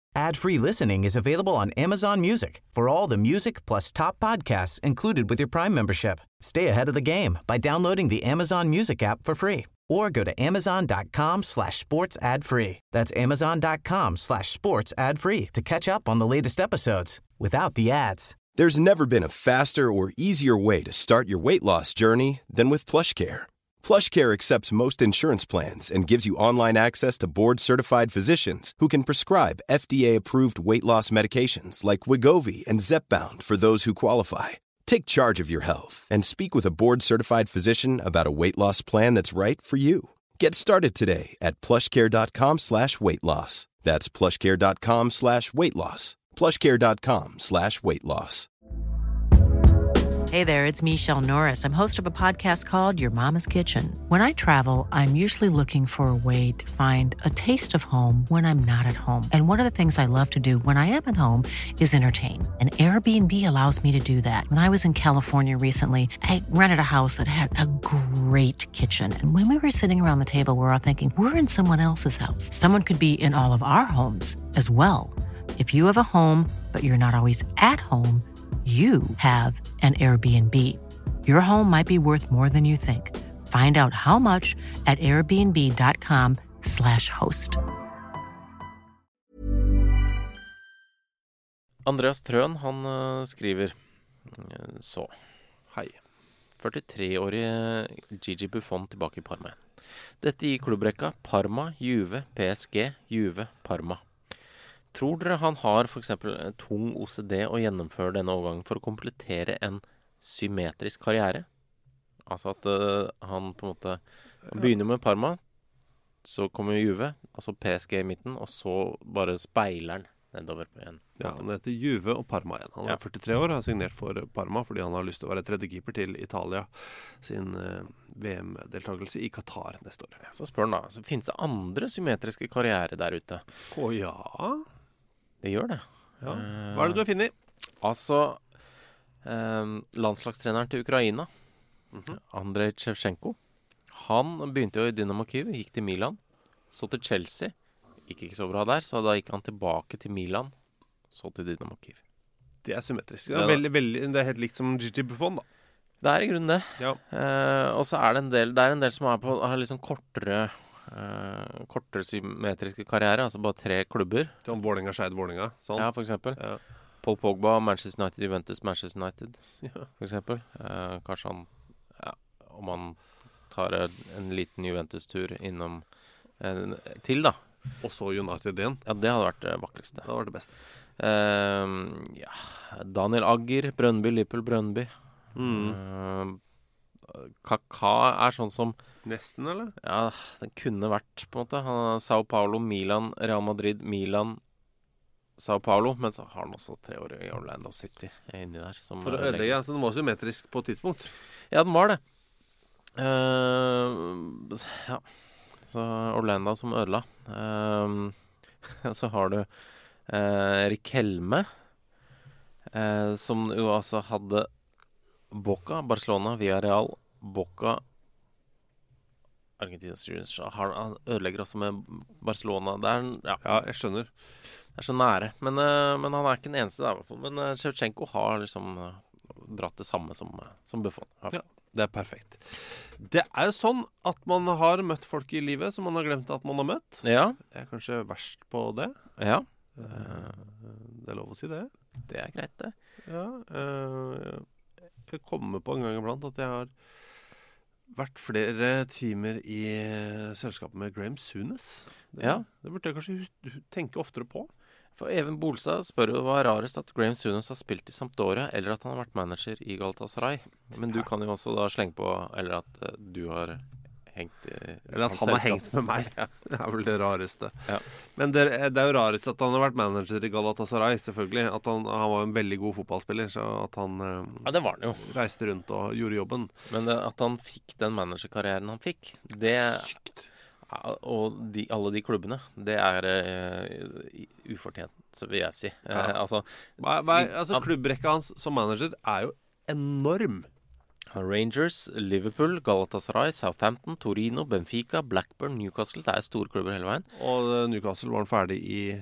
Ad-free listening is available on Amazon Music for all the music plus top podcasts included with your Prime membership. Stay ahead of the game by downloading the Amazon Music app for free or go to amazon.com slash sports ad free. That's amazon.com slash sports ad free to catch up on the latest episodes without the ads. There's never been a faster or easier way to start your weight loss journey than with PlushCare. PlushCare accepts most insurance plans and gives you online access to board-certified physicians who can prescribe F D A-approved weight loss medications like Wegovy and Zepbound for those who qualify. Take charge of your health and speak with a board-certified physician about a weight loss plan that's right for you. Get started today at plushcare.com slash weight loss. That's plushcare.com slash weight loss. plushcare.com slash weight loss. Hey there, it's Michelle Norris. I'm host of a podcast called Your Mama's Kitchen. When I travel, I'm usually looking for a way to find a taste of home when I'm not at home. And one of the things I love to do when I am at home is entertain. And Airbnb allows me to do that. When I was in California recently, I rented a house that had a great kitchen. And when we were sitting around the table, we were all thinking, we're in someone else's house. Someone could be in all of our homes as well. If you have a home, but you're not always at home, you have an Airbnb. Your home might be worth more than you think. Find out how much at airbnb.com slash host. Andreas Trøen, han uh, skriver uh, så. Hei. førtitre-årige Gigi Buffon tilbake i Parma. Dette i klubbrekka Parma, Juve, P S G, Juve, Parma. Tror dere han har for eksempel en tung O C D å gjennomføre denne overgangen for å komplettere en symmetrisk karriere? Altså at uh, han på en måte begynner med Parma, så kommer Juve, altså P S G i midten, og så bare speiler han nedover på en. Ja, han heter Juve og Parma igjen. Han er ja. førtitre år og har signert for Parma fordi han har lyst til å være tredjekeeper til Italia sin uh, V M-deltagelse i Qatar neste år. Ja, så spør han da, så finnes det andre symmetriske karriere der ute? Å ja... Det gjør det. Ja. Hva er det du har finnet? Altså, eh, landslagstreneren til Ukraina, mm-hmm. Andrej Shevchenko, han begynte jo i Dynamo Kyiv, gikk til Milan, så til Chelsea, gikk ikke så bra der, så da gikk han tilbake til Milan, så til Dynamo Kyiv. Det er symmetrisk. Det er, veldig, veldig, det er helt likt som Gigi Buffon, da. Det er i grunnen det. Ja. Eh, og så er det en del, det er en del som er på, har liksom kortere... Uh, kortere symmetriske karriere, altså bare tre klubber. Sånn Vålinga, Skeid, Vålinga. Sånn. Ja, for eksempel. Ja. Paul Pogba, Manchester United, Juventus, Manchester United, ja. for eksempel. Uh, kanskje han, ja, om han tar en liten Juventus-tur innom uh, til, da. Og så United igjen. Ja, det hadde vært det vakreste. Det hadde vært det beste. Uh, ja, Daniel Agger, Brøndby, Liverpool, Brøndby. Mm. Uh, Kaká er sånn som nesten, eller? Ja, den kunne vært på en måte han har Sao Paulo, Milan, Real Madrid, Milan, Sao Paulo. Men så har han også tre år i Orlando City inni der som for å ødelegge, så den var symmetrisk på et tidspunkt. Ja, den var det. uh, Ja, så Orlando som ødela. uh, Så har du uh, Riquelme, uh, som jo altså hadde Boca, Barcelona, Villarreal, Boca, Argentina Students. Han ødelegger også med Barcelona. Det er, ja. ja, jeg skjønner. Det er så nære. Men, uh, men han er ikke den eneste der, i hvert fall. Men uh, Shevchenko har liksom uh, dratt det samme som, uh, som Buffon. Ja. Ja, det er perfekt. Det er jo sånn at man har møtt folk i livet som man har glemt at man har møtt. Ja. Jeg er kanskje verst på det. Ja. Uh, det er lov å si det. Det er greit, det. Ja, uh, jeg kommer på en gang iblant at jeg har vært flere timer i selskapet med Graham Souness. Det, ja. det burde jeg kanskje tenke oftere på. For Even Bolstad spør jo hva er rarest, at Graham Souness har spilt i Sampdoria, eller at han har vært manager i Galatasaray. Men du kan jo også da slenge på, eller at uh, du har hengt i eller at han selskap. Har hengt med meg. Ja. Det er vel det rareste. Ja. Men det, det er jo rarest at han har vært manager i Galatasaray, selvfølgelig. At han, han var en veldig god fotballspiller, så at han ja, det var han jo. Reiste rundt og gjorde jobben. Men det, at han fikk den managerkarrieren han fikk, det sykt. Ja, og de, alle de klubbene, det er uh, ufortjent, vil jeg si. Ja. Uh, altså, hva, hva, altså klubbrekka hans som manager er jo enorm. Rangers, Liverpool, Galatasaray, Southampton, Torino, Benfica, Blackburn, Newcastle. Det er store klubber hele veien. Og Newcastle var han ferdig i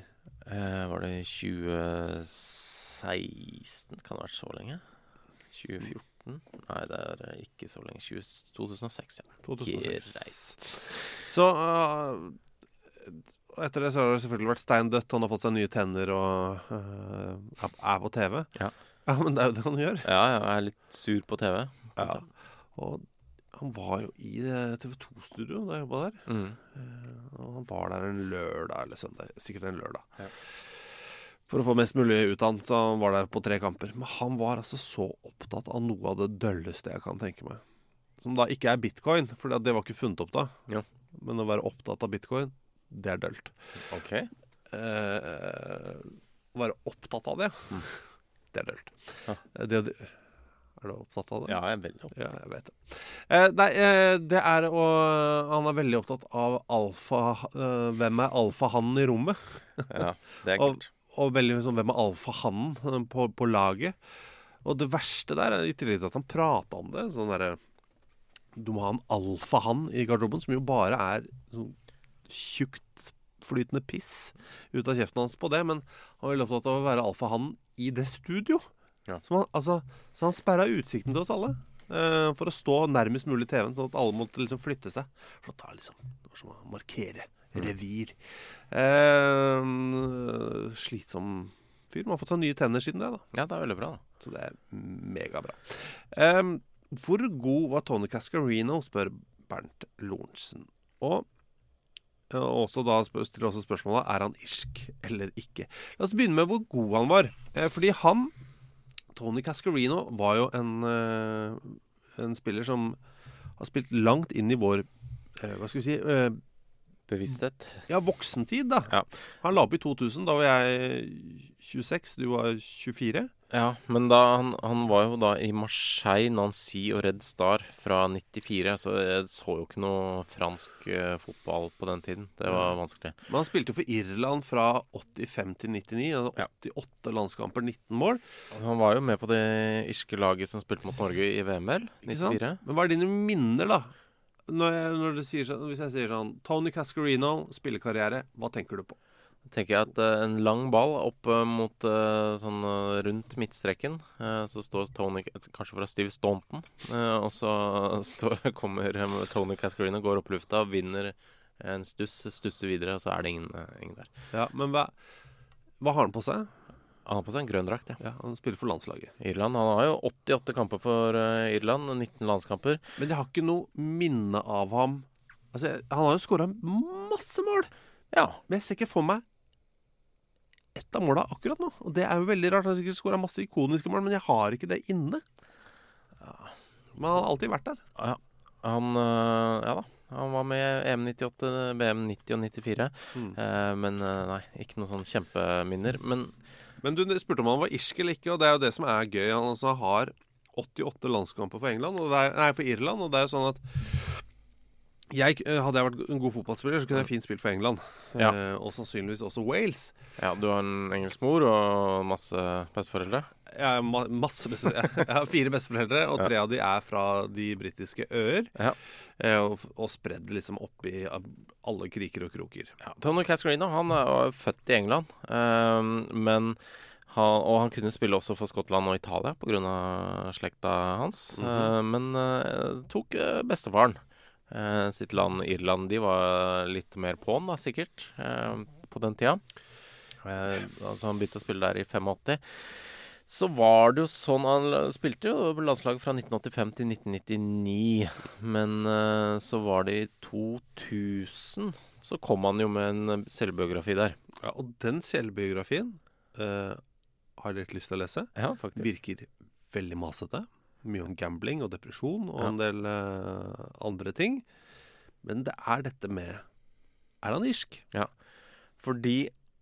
Eh, var det tjue seksten? Kan det ha vært så lenge? tjue fjorten? Nei, det er ikke så lenge. tjue, to tusen og seks, ja. to tusen og seks. Greit. Så uh, etter det så har det selvfølgelig vært steindødt. Han har fått seg nye tenner og uh, er på T V. Ja. Ja, men det er jo det han gjør. Ja, jeg er litt sur på T V. Ja, og han var jo i T V to-studio da jeg jobbet der. Mm. Uh, og han var der en lørdag eller søndag. Sikkert en lørdag. Ja. For å få mest mulig ut av han, så han var der på tre kamper. Men han var altså så opptatt av noe av det dølleste jeg kan tenke meg. Som da ikke er bitcoin, for det var ikke funnet opp da. Ja. Men å være opptatt av bitcoin, det er dølt. Ok. Eh, å være opptatt av det, mm. det er dølt. Ja. Det, det, er du opptatt av det? Ja, jeg er veldig opptatt. Ja, jeg vet det. Eh, nei, eh, det er å... Han er veldig opptatt av alfa... Eh, hvem er alfahannen i rommet? Ja, det er kult. og, og veldig sånn, hvem er alfahannen på, på laget? Og det verste der er i tillegg til at han pratet om det, sånn der... Du må ha en alfahann i garderoben, som jo bare er sånn tjukt flytende piss ut av kjeften hans på det, men han var veldig opptatt av å være alfahann i det studio. Ja. Så, han, altså, så han sperret utsikten til oss alle, uh, for å stå nærmest mulig T V-en, sånn at alle måtte liksom flytte seg. For det var liksom, det var som å markere revir. Uh, slitsom fyr. Man har fått seg nye tenner siden det, da. Ja, det er veldig bra, da. Så det er megabra. Um, hvor god var Tony Cascarino, spør Bernt Lorentzen. Og uh, også da spør, stiller også spørsmålet, er han irsk eller ikke? La oss begynne med hvor god han var. Uh, fordi han, Tony Cascarino, var jo en, uh, en spiller som har spilt langt inn i vår, uh, hva skal vi si... Uh, bevissthet. Ja, voksentid da. Ja. Han la opp i to tusen, da var jeg tjueseks, du var tjuefire. Ja, men da, han, han var jo da i Marseille, Nancy og Red Star fra nittifire, så jeg så jo ikke noe fransk uh, fotball på den tiden. Det var ja. vanskelig. Men han spilte jo for Irland fra åttifem til nittini, altså åttiåtte ja. landskamper, nitten mål. Altså, han var jo med på det irske laget som spilte mot Norge i V M L, nittifire. Men hva er dine minner da? Når jeg, når det sier sånn, hvis jeg sier sånn Tony Cascarino, spillekarriere, hva tenker du på? Tenker jeg at uh, en lang ball opp uh, mot uh, sånn uh, rundt midtstreken, uh, så står Tony, kanskje fra Steve Staunton, uh, og så står, kommer um, Tony Cascarino, går opp lufta, vinner en stuss, stusser videre, og så er det ingen, uh, ingen der. Ja, men hva, hva har han på seg? Han har på seg en grønn drakt, ja. Ja. Han spiller for landslaget. Irland, han har jo åttiåtte kamper for uh, Irland, nitten landskamper. Men jeg har ikke noe minne av ham. Altså, jeg, han har jo skåret masse mål. Ja. Men jeg ser ikke for meg ett av måla akkurat nå. Og det er jo veldig rart. Han har sikkert skåret masse ikoniske mål, men jeg har ikke det inne. Ja. Men han har alltid vært der. Ja, han, uh, ja da. Han var med i E M nittiåtte, B M nitti og nittifire. Mm. Uh, men uh, nei, ikke noen sånn kjempeminner. Men Men du spurte om han var irsk eller ikke, og det er jo det som er gøy. Han altså har åttiåtte landskamper for England, og det er, nei, for Irland, og det er jo sånn at jeg, hadde jeg vært en god fotballspiller, så kunne jeg fint spilt for England. Ja. Eh, og sannsynligvis også Wales. Ja, du har en engelsk mor og masse besteforeldre? Ja, ma masse besteforeldre. Jeg har fire besteforeldre, og tre ja. av de er fra de britiske øer. Ja. Eh, og, og spredd liksom opp i alle kriker og kroker. Ja, Tony Cascarino, han er født i England, um, men han, og han kunne spille også for Skottland og Italia på grunn av slekta hans. Mm-hmm. uh, men uh, tok uh, bestefaren. Uh, sitt land, Irland, de var litt mer på'n da, sikkert, uh, på den tida. Uh, altså han begynte å spille der i åttifem. Så var det jo sånn, han spilte jo landslaget fra nitten åttifem til nitten nittini, men uh, så var det i to tusen, så kom han jo med en selvbiografi der. Ja, og den selvbiografien uh, har dere litt lyst til å lese? Ja, faktisk. Virker veldig masete. Mye om gambling og depresjon og ja. en del uh, andre ting. Men det er dette med, er han irsk? Ja, fordi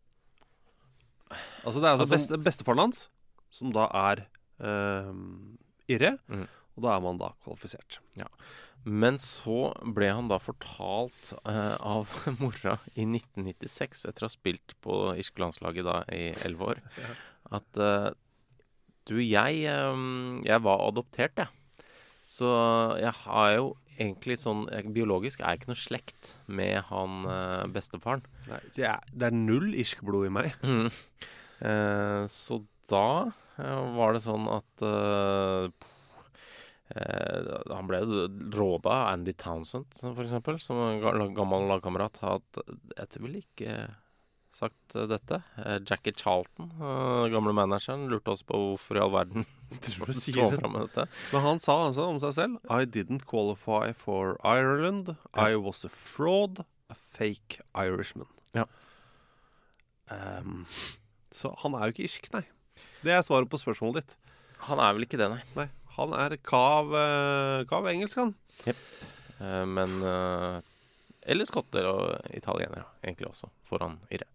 altså det er altså, altså beste, bestefaren hans, som da er uh, irre, mm. og da er man da kvalifisert. Ja. Men så ble han da fortalt uh, av mora i nitten nittiseks, etter å ha spilt på irske landslaget da i elleve år, ja. at uh, du, jeg, um, jeg var adoptert, jeg. Så jeg har jo egentlig sånn biologisk er jeg ikke noe slekt med han uh, bestefaren. Nei, så jeg, det er null irsk blod i meg. Mm. Uh, så da uh, var det sånn at uh, uh, han ble råda av Andy Townsend, for eksempel, som en gammel lagkamerat, at jeg ville ikke sagt uh, dette. Uh, Jackie Charlton, uh, gamle manageren, lurte oss på hvorfor i all verden stå frem med dette. Men han sa altså om seg selv: I didn't qualify for Ireland. Ja. I was a fraud, a fake Irishman. Ja. Um, så han er jo ikke irsk, nei. Det er svaret på spørsmålet ditt. Han er vel ikke det, nei. Nei, han er kav, uh, kav engelsk, han. Yep. Uh, men uh, eller skotter og italienere, egentlig også, foran Irre.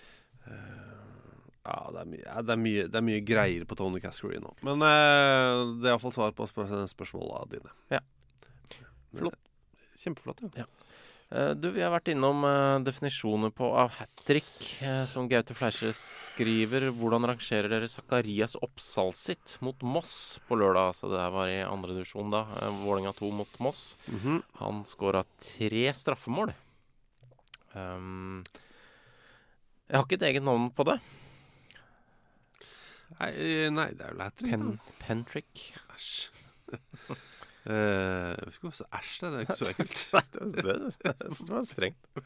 Ja, det er, mye, ja det, er mye, det er mye greier på Tony Cascarino nå. Men eh, det er i hvert fall svar på spør spørsmålene dine. Ja. Flott. Kjempeflott, ja. ja. Uh, du, vi har vært innom uh, definisjoner på av hat-trick, uh, som Gaute Fleischer skriver. Hvordan rangerer dere Zakarias Oppsal sitt mot Moss på lørdag? Altså, det var i andre divisjon da. Uh, Vålinga to mot Moss. Mm-hmm. Han skåret tre straffemål. Um, jeg har ikke et eget navn på det. Nei, nei, det er jo hat-trick. Pen, Pentrick. Æsj. uh, jeg vet ikke hvorfor æsj det, det er ikke så ekkelt. Nei, det var, det, det var strengt.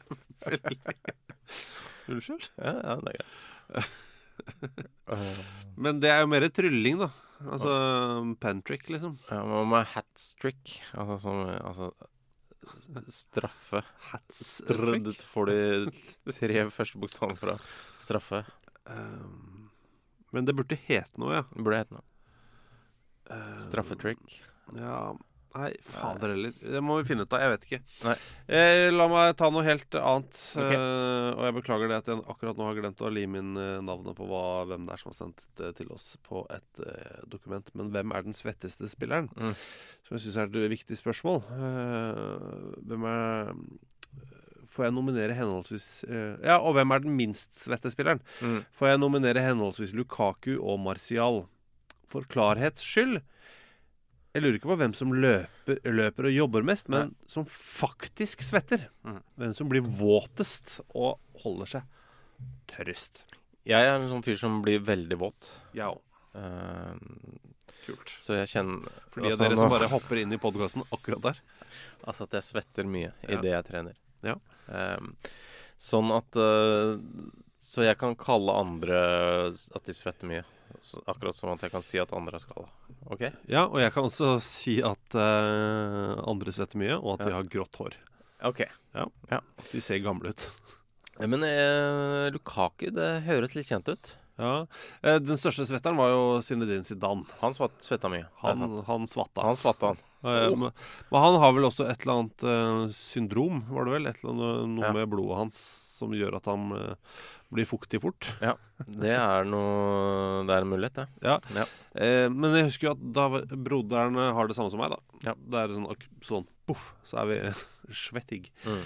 Unnskyld? Ja, ja, det er greit. Men det er jo mer trylling, da. Altså, pentrick, liksom. Ja, men med hat-trick, altså som, altså straffe. Hat-trick? Du får de tre første bokstavene fra straffe. Um, men det burde hete noe, ja. Det burde hete noe. Um, Straffetrick. Ja, nei, fader heller. Det må vi finne ut av, jeg vet ikke. Nei. Eh, la meg ta noe helt annet. Okay. Eh, og jeg beklager det at jeg akkurat nå har glemt å lime inn eh, navnet på hva, hvem det er som har sendt det til oss på et eh, dokument. Men hvem er den svetteste spilleren? Mm. Som jeg synes er et viktig spørsmål. Eh, hvem er... Får jeg nominere henholdsvis... Eh, ja, og hvem er den minst svette spilleren? Mm. Får jeg nominere henholdsvis Lukaku og Martial? For klarhets skyld... Jeg lurer ikke på hvem som løper, løper og jobber mest, men Nei. som faktisk svetter. Mm. Hvem som blir våtest og holder seg tørrest. Jeg er en sånn fyr som blir veldig våt. Ja. Uh, Kult. Så jeg kjenner... Fordi altså, dere som bare hopper inn i podcasten akkurat der. Altså at jeg svetter mye i ja. det jeg trener. Ja. Um, sånn at... Uh, så jeg kan kalle andre at de svetter mye. Så akkurat som at jeg kan si at andre skal. Ok? Ja, og jeg kan også si at uh, andre svetter mye, og at ja. de har grått hår. Ok. Ja. ja. De ser gamle ut. Ja, men uh, Lukaku, det høres litt kjent ut. Ja. Uh, den største svetteren var jo Zinedine Zidane. Han svett, svetta mye. Han, han svatta. Han svatta han. Uh, oh. men, men han har vel også et eller annet uh, syndrom, var det vel? Et eller annet, noe ja. med blodet hans som gjør at han... Uh, blir fuktig fort. Ja, det er noe Det er en mulighet, det. Ja, ja. Eh, men jeg husker jo at da broderen har det samme som meg, da. Ja. Det er sånn, sånn puff, så er vi svettig. Mm.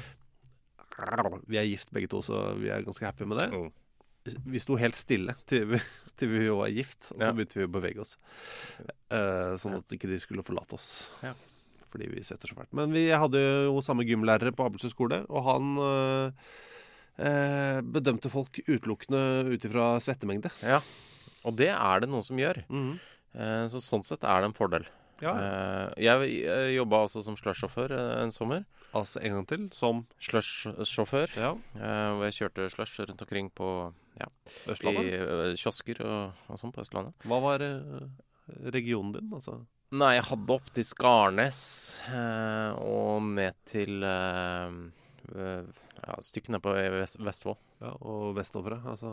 Vi er gift begge to, så vi er ganske happy med det. Mm. Vi sto helt stille til vi, til vi var gift, og så ja. begynte vi å bevege oss. Eh, sånn at ikke de skulle forlate oss. Ja. Fordi vi svetter så fælt. Men vi hadde jo samme gymlærere på Abelsø skole, og han... Eh, Eh, bedømte folk utelukkende ut ifra svettemengde. Ja, og det er det noen som gjør. Mm. Eh, så sånn sett er det en fordel. Ja. Eh, jeg jeg jobbet også som slush-sjåfør en sommer. Altså en gang til, som? Slush-sjåfør. Ja. Eh, hvor jeg kjørte slush rundt omkring på ja, Østlandet? I uh, kiosker og, og sånn på Østlandet. Hva var uh, regionen din, altså? Nei, jeg hadde opp til Skarnes eh, og ned til... Eh, ja, stykkene på Vest Vestfold. Ja, og vestover, altså?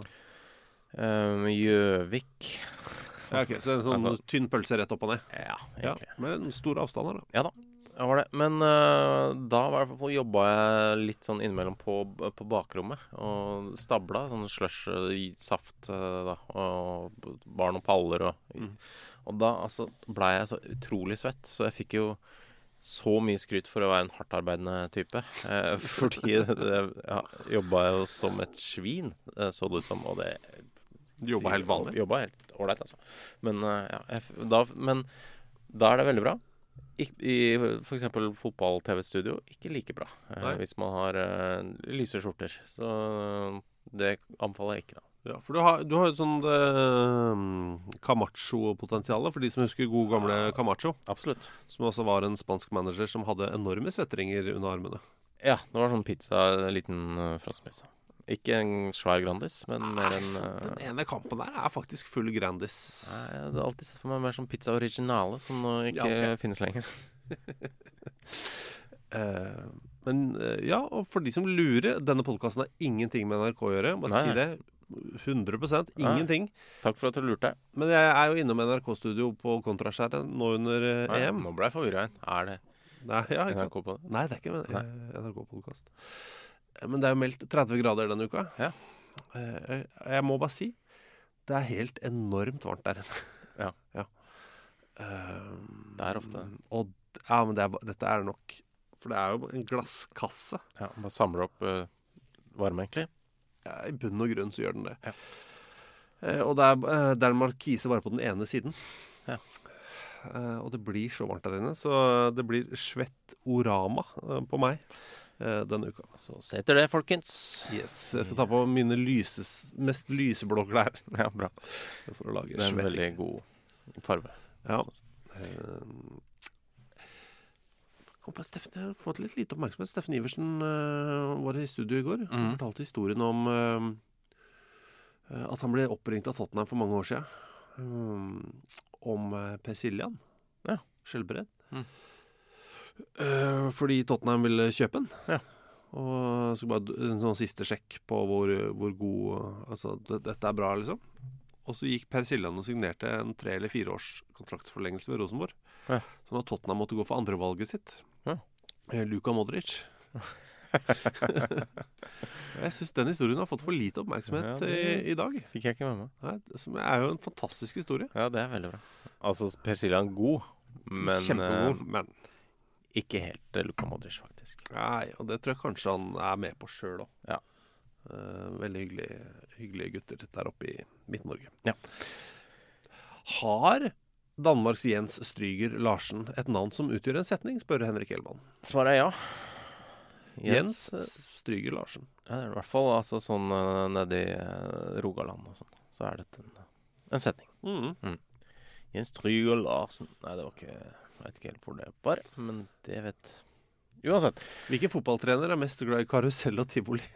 Gjøvik. Um, ja, ok, så en sånn altså, tynn pølse rett opp og ned. Ja, egentlig. Ja, med store avstander, da. Ja da, det var det. Men uh, da var det, for jobbet jeg litt sånn innimellom på, på bakrommet, og stabla sånn slush, saft, uh, da, og bar noen paller, og, mm. og da altså, ble jeg så utrolig svett, så jeg fikk jo så mye skryt for å være en hardtarbeidende type. Eh, fordi det, ja, jobbet jeg jo som et svin, eh, så det ut som, og det... Du jobbet helt vanlig? Jobbet helt ålreit, altså. Men, eh, ja, jeg, da, men da er det veldig bra. I, i for eksempel fotball-tv-studio, ikke like bra. Eh, hvis man har eh, lyse skjorter. Så det anbefaler jeg ikke da. Ja, for du har, du har et sånt uh, Camacho-potensiale, for de som husker god gamle Camacho. Absolutt. Som også var en spansk manager som hadde enorme svetteringer under armene. Ja, det var sånn pizza, en liten uh, frostpizza. Ikke en svær Grandis, men Nei, mer en... Uh, den ene kampen der er faktisk full Grandis. Nei, jeg hadde alltid sett for meg mer som pizza originale, som nå ikke ja, okay. finnes lenger. uh, men uh, ja, og for de som lurer, denne podcasten har ingenting med N R K å gjøre. Bare Nei. si det. hundre prosent, ingenting. Ja. Takk for at du lurte. Men jeg er jo innom N R K-studio på Kontraskjæret nå under uh, Nei, E M. Nå ble jeg forvirret. Er det Nei, ja, N R K på det? Nei, det er ikke Nei. N R K-podcast. Men det er jo meldt tretti grader denne uka. Ja. Jeg, jeg må bare si, det er helt enormt varmt der inne. Ja. ja. Um, det er ofte. Og, ja, men det er, dette er nok, for det er jo en glasskasse. Ja, bare samler opp uh, varme egentlig. Ja, i bunn og grunn så gjør den det. Ja. Eh, og det er, eh, det er en markise bare på den ene siden. Ja. Eh, og det blir så varmt der inne, så det blir svett-orama eh, på meg eh, denne uka. Så se etter det, folkens. Yes, jeg skal ta på mine lyses, mest lyseblå klær. Ja, bra. For å lage det er en svetting. veldig god farve. Ja. Eh, Steffen, jeg har fått litt lite oppmerksomhet. Steffen Iversen uh, var i studio i går. Han mm. fortalte historien om uh, at han ble oppringt av Tottenham for mange år siden. Um, om uh, Persiljan. Ja. Skjellbredd. Mm. Uh, fordi Tottenham ville kjøpe den. Ja. Og så bare en sånn siste sjekk på hvor, hvor god uh, altså, det, dette er bra, liksom. Og så gikk Persiljan og signerte en tre- eller fire års kontraktsforlengelse med Rosenborg. Ja. Sånn at Tottenham måtte gå for andre valget sitt. Ja. Luka Modric. Jeg synes den historien har fått for lite oppmerksomhet ja, det, i, i dag. Fikk jeg ikke med meg. Nei, det som er jo en fantastisk historie. Ja, det er veldig bra. Altså, Persiljan god, men, Kjempegod, uh, men ikke helt uh, Luka Modric, faktisk. Nei, og det tror jeg kanskje han er med på selv også. Ja. Uh, veldig hyggelige, hyggelige gutter der oppe i Midt-Norge. Ja. Har Danmarks Jens Stryger Larsen et navn som utgjør en setning, spør Henrik Elman. Svaret er ja. Jens, Jens Stryger Larsen. Ja, det er i hvert fall altså, sånn uh, nede i uh, Rogaland og sånn. Så er det en, en setning. Mm. Mm. Jens Stryger Larsen. Nei, det var ikke, jeg vet ikke helt hvor det var, men det vet uansett. Hvilken fotballtrener er mest glad i karusell og tivoli?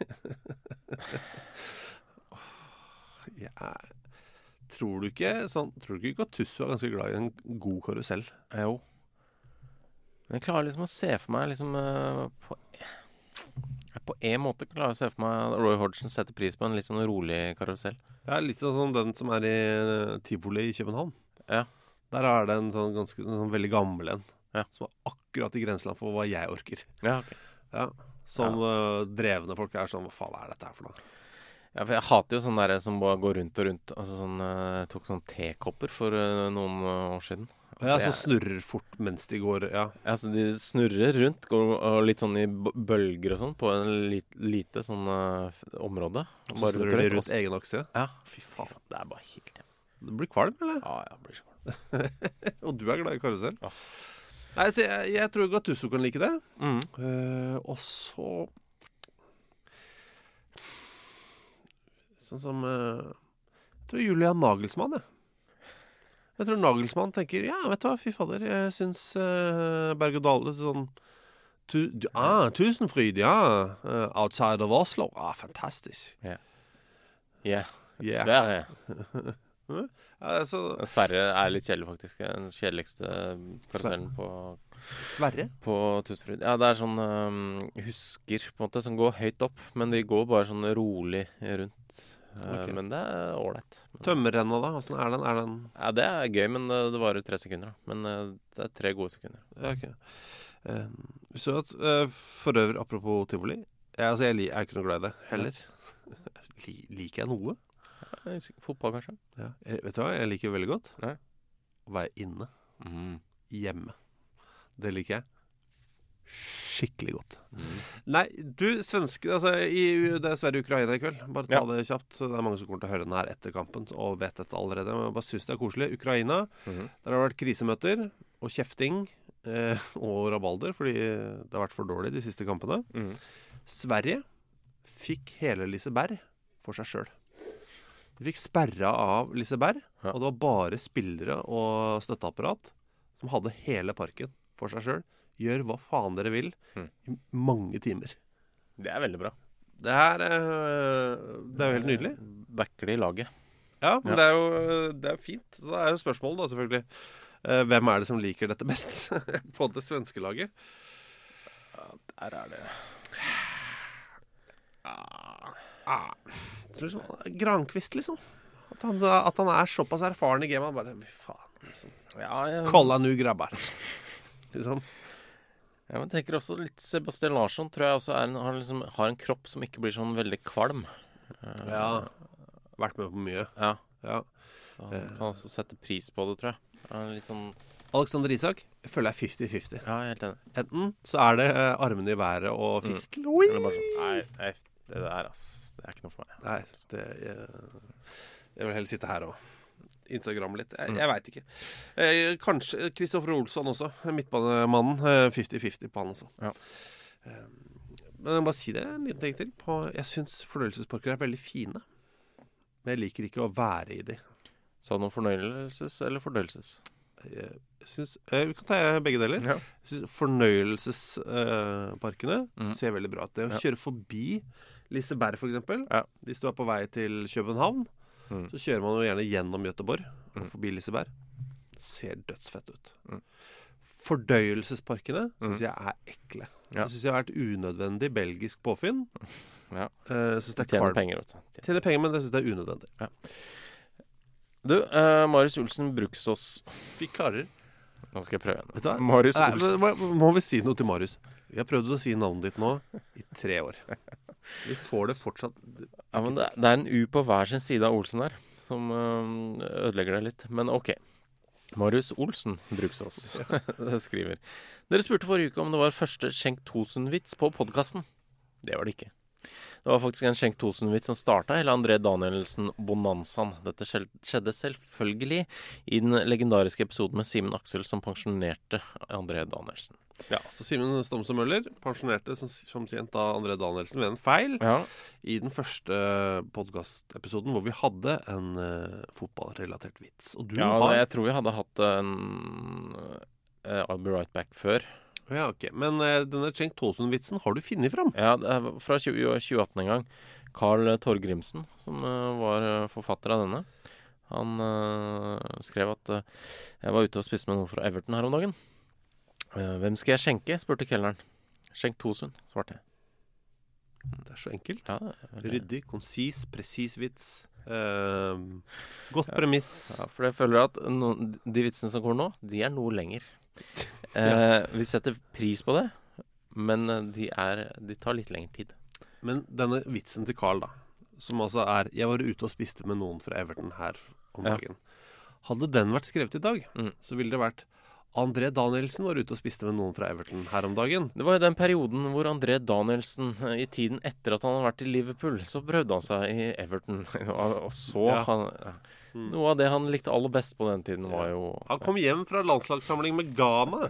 Ja, tror du ikke sånn, tror du ikke Gattuso er ganske glad i en god karusell? Jo. Men jeg klarer liksom å se for meg liksom uh, på, på en måte klarer jeg å se for meg Roy Hodgson setter pris på en litt sånn rolig karusell. Ja, litt sånn som den som er i Tivoli i København. Ja. Der er det en sånn ganske en sånn veldig gammel en. Ja. Som er akkurat i grenseland for hva jeg orker. Ja, ok. Ja, som ja. Uh, drevne folk er sånn, hva faen er dette her for noe? Ja, for jeg hater jo sånn der som bare går rundt og rundt. Altså sånn, jeg tok sånn tekopper for uh, noen år siden. Ja, så snurrer fort mens de går, ja. Ja, så de snurrer rundt, går og litt sånn i bølger og sånn, på en lite, lite sånn uh, område. Så bare snurrer rundt, de rundt egen akse? Ja, fy faen, det er bare helt hjemme. Du blir kvalm, eller? Ja, jeg blir så kvalm. Og du er glad i karusell? Ja. Nei, så jeg, jeg tror Gattuso kan like det. Mm. Uh, og så... Sånn som uh, jeg tror Julian Nagelsmann, jeg. Jeg tror Nagelsmann tenker, ja, vet du hva, fy fader, jeg synes uh, Berg-og-Dal sånn tu, ah, Tusenfryd, ja, uh, outside of Oslo, ah, fantastisk. Ja, yeah. yeah. yeah. Sverige. ja, altså, Sverige er litt kjedelig, faktisk. Den kjedeligste karusellen på Sverige? På Tusenfryd. Ja, det er sånn um, husker, på en måte, som går høyt opp, men de går bare sånn rolig rundt. Okay. Men det er ålreit. Tømmerrenna da? Hvordan er den? Er den? Ja, det er gøy, men det, det varer tre sekunder. Da. Men uh, det er tre gode sekunder. Ja, ok. Uh, så at, uh, for øvrig, apropos tivoli, jeg, altså, jeg, jeg er ikke noe glad i det heller. Liker jeg noe? Ja, fotball, kanskje. Ja. Jeg, vet du hva, jeg liker veldig godt Nei. Å være inne. Mm. Hjemme. Det liker jeg skikkelig godt. Mm. Nei, du, svenske altså, i, det er Sverige-Ukraina i kveld. Bare ta ja. det kjapt. Det er mange som kommer til å høre den her etter kampen og vet dette allerede. Men jeg bare synes det er koselig. Ukraina, mm-hmm. der har det vært krisemøter og kjefting eh, og rabalder, fordi det har vært for dårlig de siste kampene. Mm. Sverige fikk hele Liseberg for seg selv. De fikk sperra av Liseberg, ja. Og det var bare spillere og støtteapparat som hadde hele parken for seg selv. Gjør hva faen dere vil mm. i mange timer. Det er veldig bra. Det er, det er jo helt nydelig. Backer det i laget. Ja, men ja. Det er jo det er fint. Så det er jo spørsmålet da, selvfølgelig. Hvem er det som liker dette best på det svenske laget? Ja, der er det... Ah, ah. Liksom, Granqvist, liksom. At han, at han er såpass erfaren i gamet. Bare, faen, liksom. Ja, ja. Kolla nu, grabbar. Liksom. Ja, men jeg tenker også litt Sebastian Larsson tror jeg også er en, har, liksom, har en kropp som ikke blir sånn veldig kvalm. Ja, vært med på mye. Ja, ja. Han kan også sette pris på det, tror jeg. Han er litt sånn... Alexander Isak, jeg føler jeg er fifty fifty. Ja, helt enig. Enten så er det uh, armene i været og fistel. Mm. Eller bare sånn, nei, nei, det der, ass, det er ikke noe for meg. Nei, det, jeg, jeg vil heller sitte her og Instagram litt. Jeg, jeg vet ikke. Eh, kanskje Kristoffer Olsson også. Midtbanemannen. Eh, fifty fifty på han også. Ja. Eh, men jeg må bare si det en liten ting til. På, jeg synes fornøyelsesparker er veldig fine. Men jeg liker ikke å være i de. Sa du noe fornøyelses eller fordøyelses? Jeg synes, eh, vi kan ta begge deler. Ja. Jeg synes fornøyelsesparkene eh, mm. ser veldig bra ut. Det å ja. Kjøre forbi Liseberg for eksempel. Ja. Hvis du er på vei til København. Mm. Så kjører man jo gjerne gjennom Göteborg og forbi Liseberg. Ser dødsfett ut. Mm. Fordøyelsesparkene synes mm. jeg er ekle. Ja. Jeg synes jeg har vært unødvendig belgisk påfinn. Ja. Uh, synes det er Tjener penger, vet du. Tjener penger, men jeg synes det er unødvendig. Ja. Du, uh, Marius Olsen Bruksås. Vi klarer. Nå skal jeg prøve igjen. Vet du hva? Marius Olsen. Nei, må, må vi si noe til Marius? Vi har prøvd å si navnet ditt nå i tre år. Vi får det fortsatt. Ja, men det, det er en U på hver sin side av Olsen her, som øh, ødelegger det litt. Men ok. Marius Olsen Bruksås det skriver. Dere spurte forrige uke om det var første Schenk Tosun-vits på podcasten. Det var det ikke. Det var faktisk en Schenk Tosun-vits som startet hele André Danielsen-bonanzaen. Dette skjedde selvfølgelig i den legendariske episoden med Simen Aksel som pensjonerte André Danielsen. Ja, så Simen Stamse Møller pensjonerte som, som kjent da André Danielsen ved en feil ja. I den første podcast-episoden hvor vi hadde en uh, fotballrelatert vits. Og du ja, har... jeg tror vi hadde hatt en uh, I'll be right back før. Ja, ok. Men uh, denne Schenk Tosun-vitsen har du finnet frem? Ja, det er fra tjue atten en gang. Carl Torgrimsen, som uh, var forfatter av denne. Han uh, skrev at uh, jeg var ute og spiste med noen fra Everton her om dagen. Uh, hvem skal jeg skjenke? Spurte kelneren. Schenk Tosun, svarte jeg. Det er så enkelt. Ja, det er ryddig, konsis, presis vits. Uh, godt premiss. Ja, for jeg føler at no, de vitsene som kommer nå, de er noe lenger. Uh, vi setter pris på det, men de, er, de tar litt lengre tid. Men denne vitsen til Carl da, som altså er, jeg var ute og spiste med noen fra Everton her om dagen. Ja. Hadde den vært skrevet i dag, mm. så ville det vært André Danielsen var ute og spiste med noen fra Everton her om dagen. Det var jo den perioden hvor André Danielsen, i tiden etter at han hadde vært i Liverpool, så prøvde han seg i Everton. Og så ja. han, ja. Mm. Noe av det han likte aller best på den tiden var jo... Han kom hjem fra landslagssamling med Ghana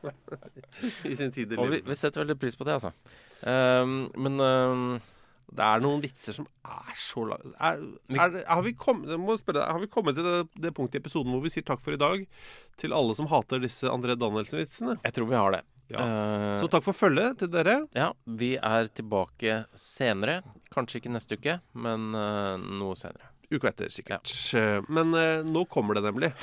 i sin tid i Liverpool. Og vi, vi setter veldig pris på det, altså. Um, men... Um, det er noen vitser som er så langt er, er, har, vi kommet, må spørre deg, har vi kommet til det, det punktet i episoden hvor vi sier takk for i dag til alle som hater disse André Danielsen-vitsene? Jeg tror vi har det. Ja. Uh, så takk for følget til dere. Ja, vi er tilbake senere. Kanskje ikke neste uke, men uh, noe senere. Uka etter, sikkert. Ja. Men uh, nå kommer det nemlig.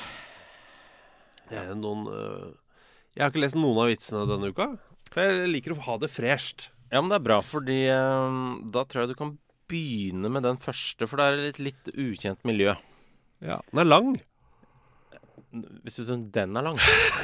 Ja. Noen, uh, jeg har ikke lest noen av vitsene denne uka, for jeg liker å ha det fresht. Ja, men det er bra, fordi um, da tror jeg du kan begynne med den første, for det er et litt ukjent miljø. Ja, den er lang. Hvis du synes den er lang.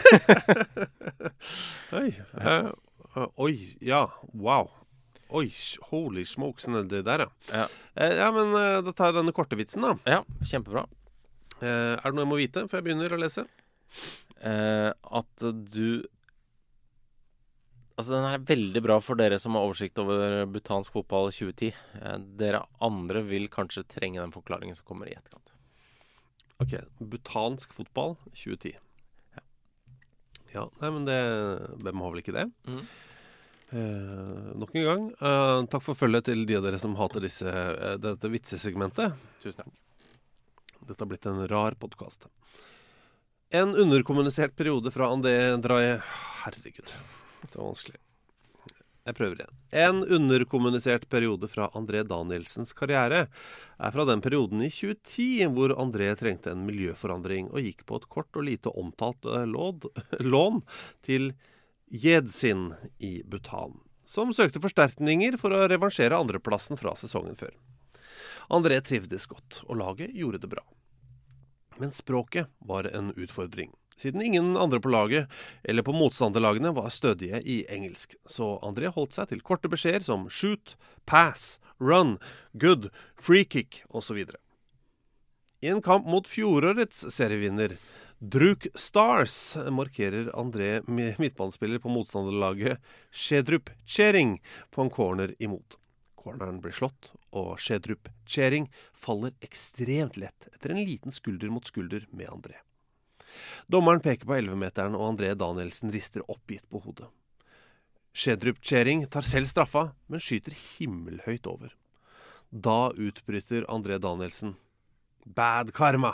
Oi, uh, uh, oi, ja, wow. Oi, holy smokes, det der, ja. Ja, uh, ja men uh, da tar jeg denne korte vitsen, da. Ja, kjempebra. Uh, er det noe jeg må vite før jeg begynner å lese? Uh, at du... Altså, den er veldig bra for dere som har oversikt over butansk fotball tjue ti. Eh, dere andre vil kanskje trenge den forklaringen som kommer i etterkant. Ok, butansk fotball tjue ti. Ja. Ja, nei, men det, hvem har vel ikke det? Mm. Eh, nok en gang, eh, takk for følget til de av dere som hater disse, eh, dette vitsesegmentet. Tusen takk. Dette har blitt en rar podcast. En underkommunisert periode fra André Draje... Herregud, det var vanskelig. Jeg prøver igjen. En underkommunisert periode fra André Danielsens karriere er fra den perioden i tjue ti hvor André trengte en miljøforandring og gikk på et kort og lite omtalt uh, låd, lån til Yedzin i Bhutan, som søkte forsterkninger for å revansjere andreplassen fra sesongen før. André trivdes godt, og laget gjorde det bra. Men språket var en utfordring, siden ingen andre på laget eller på motstanderlagene var stødige i engelsk, så André holdt seg til korte beskjeder som shoot, pass, run, good, free kick og så videre. I en kamp mot fjorårets serievinner, Druk Stars, markerer André midtbanespiller på motstanderlaget Shedrup Tjering på en corner imot. Corneren blir slått, og Shedrup Tjering faller ekstremt lett etter en liten skulder mot skulder med André. Dommeren peker på elleve-meteren, og André Danielsen rister oppgitt på hodet. Shedrup Tjering tar selv straffa, men skyter himmelhøyt over. Da utbryter André Danielsen: Bad karma!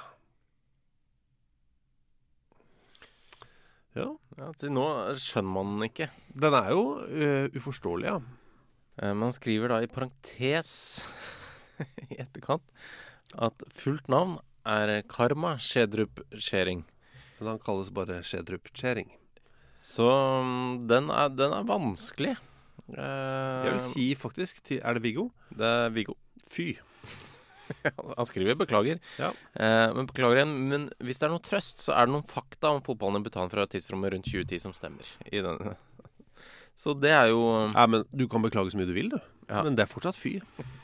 Ja, ja til nå skjønner man den ikke. Den er jo uh, uforståelig, ja. Eh, man skriver da i parentes i etterkant at fullt navn er Karma Shedrup Tjering. Men han kalles bare Shedrup Tjering. Så um, den, er, den er vanskelig. Eh, Jeg vil si faktisk, til, er det Viggo? Det er Viggo. Fy. Han skriver beklager. Ja. Eh, men beklager igjen. Men hvis det er noe trøst, så er det noen fakta om fotballen i Bhutan fra tidsrommet rundt tjue ti som stemmer. I den. Så det er jo Ja, men du kan beklage så mye du vil, du. Ja. Men det er fortsatt fy.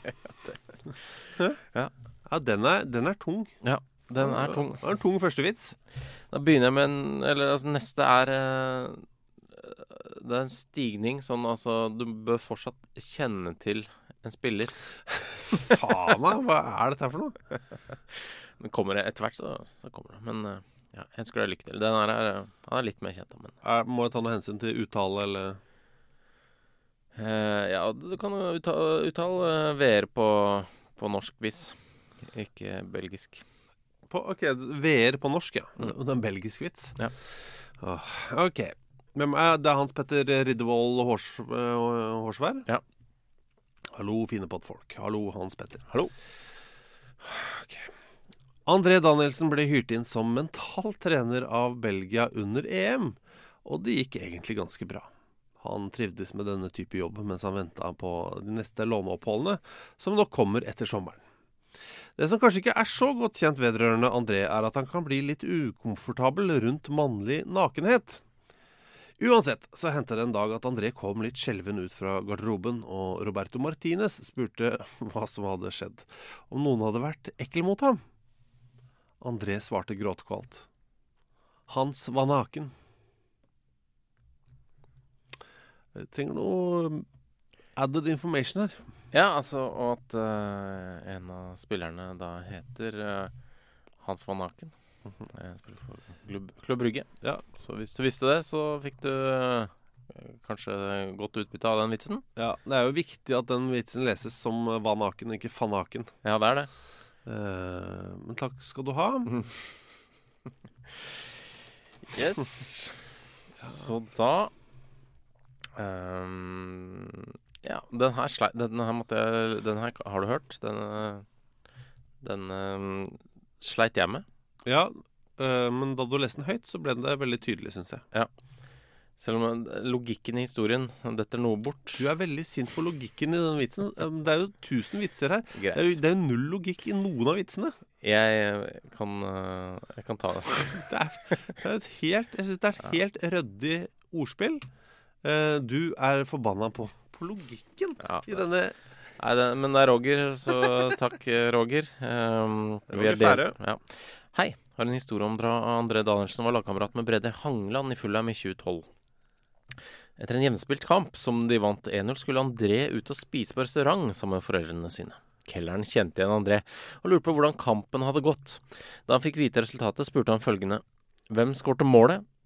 Ja. Ja, den er, den er tung. Ja, den er tung. Det er en tung første vits. Da begynner jeg med en Eller altså, neste er uh, det er en stigning sånn, altså, du bør fortsatt kjenne til en spiller. Faen meg, hva er dette for noe? Det kommer etter hvert, så, så kommer det. Men uh, ja, jeg ønsker deg lykke til. Den her er, han er litt mer kjent. Men er, må jeg ta noe hensyn til uttale, eller? Uh, ja, du kan uttale, uttale uh, V R på, på norsk vis. Ikke belgisk. På, ok, V R på norsk, ja. Mm. Det er en belgisk vits. Ja. Oh, ok. Hvem er det? Er Hans Petter Riddervold Hårs, uh, Hårsvær? Ja. Hallo, fine pottfolk. Hallo, Hans Petter. Hallo. Ok. André Danielsen ble hyrt inn som mentaltrener av Belgia under E M, og det gikk egentlig ganske bra. Han trivdes med denne type jobb mens han ventet på de neste låneoppholdene, som nok kommer etter sommeren. Det som kanskje ikke er så godt kjent vedrørende André, er at han kan bli litt ukomfortabel rundt mannlig nakenhet. Uansett så hendte det en dag at André kom litt skjelven ut fra garderoben, og Roberto Martinez spurte hva som hadde skjedd, om noen hadde vært ekkel mot ham. André svarte gråtkvalt: Hans var naken. Jeg trenger noe added information her. Ja, altså, og at uh, en av spillerne da heter uh, Hans van Aken. Jeg spiller for Klubb, Klubb Brygge. Ja. Så hvis du visste det, så fikk du uh, kanskje godt utbytte av den vitsen. Ja, det er jo viktig at den vitsen leses som van Aken, ikke fan Aken. Ja, det er det. Uh, men takk skal du ha. Yes. Så da um, ja, den her, slei, den her måtte jeg Den her har du hørt. Den, den um, sleit jeg med. Ja, øh, men da du leste den høyt, så ble det veldig tydelig, synes jeg. Ja. Selv om logikken i historien detter noe bort. Du er veldig sint på logikken i den vitsen. Det er jo tusen vitser her. Greit. Det er jo, det er jo null logikk i noen av vitsene. Jeg kan, jeg kan ta det. Det er, det er et helt, jeg synes det er et helt røddig ordspill. Du er forbannet på, på logikken ja, i denne... Nei, det, men det er Roger, så takk Roger. Um, Roger Færø. Ja. Hei, har en historie om André Danielsen var lagkamerat med Brede Hangland i Fulham i tjue tolv. Etter en jevnspilt kamp som de vant en null, skulle André ut og spise på restaurant sammen med foreldrene sine. Kelleren kjente igjen André og lurte på hvordan kampen hadde gått. Da han fikk vite resultatet, spurte han følgende: Hvem skårte målet?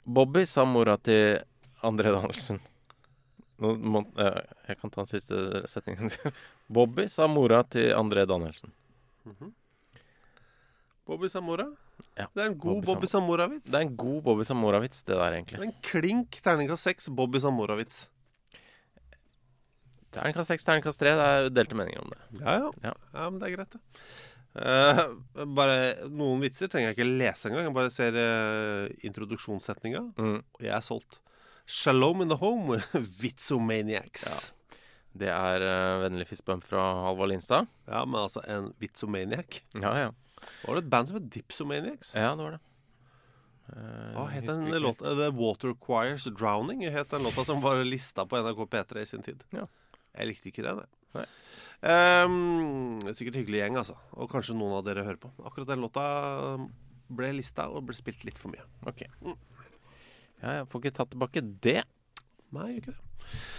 Bobby sa mora til André Danielsen. Nå må, uh, jeg kan ta den siste setningen. Bobby sa mora til André Danielsen. Mm-hmm. Bobby sa mora? Ja. Det er en god Bobby, Bobby Samora-vits. Det er en god Bobby Samora-vits, det der egentlig. Det er en klink terningkast seks Bobby Samora-vits. Terningkast seks, terningkast tre, det er delte meninger om det. Ja, ja. Ja, ja men det er greit det. Uh, bare noen vitser trenger jeg ikke lese engang. Jeg bare ser uh, introduksjonssetninga, mm. og jeg er solgt. Shalom in the home, Vitsomaniacs. Ja. Det er uh, vennlig fistbump fra Halvard Lindstad. Ja, men altså en Vitsomaniac. Ja, ja. Var det et band som het Dipsomaniacs? Ja, det var det. Uh, Hva het den låta? The Water Choirs Drowning het den låta som var lista på N R K P tre i sin tid. Ja. Jeg likte ikke den, Nei. Um, det er sikkert hyggelig gjeng, altså. Og kanskje noen av dere hører på. Akkurat den låta ble lista og ble spilt litt for mye. Ok. Mm. Ja, jeg får ikke tatt tilbake det. Nei, ikke det.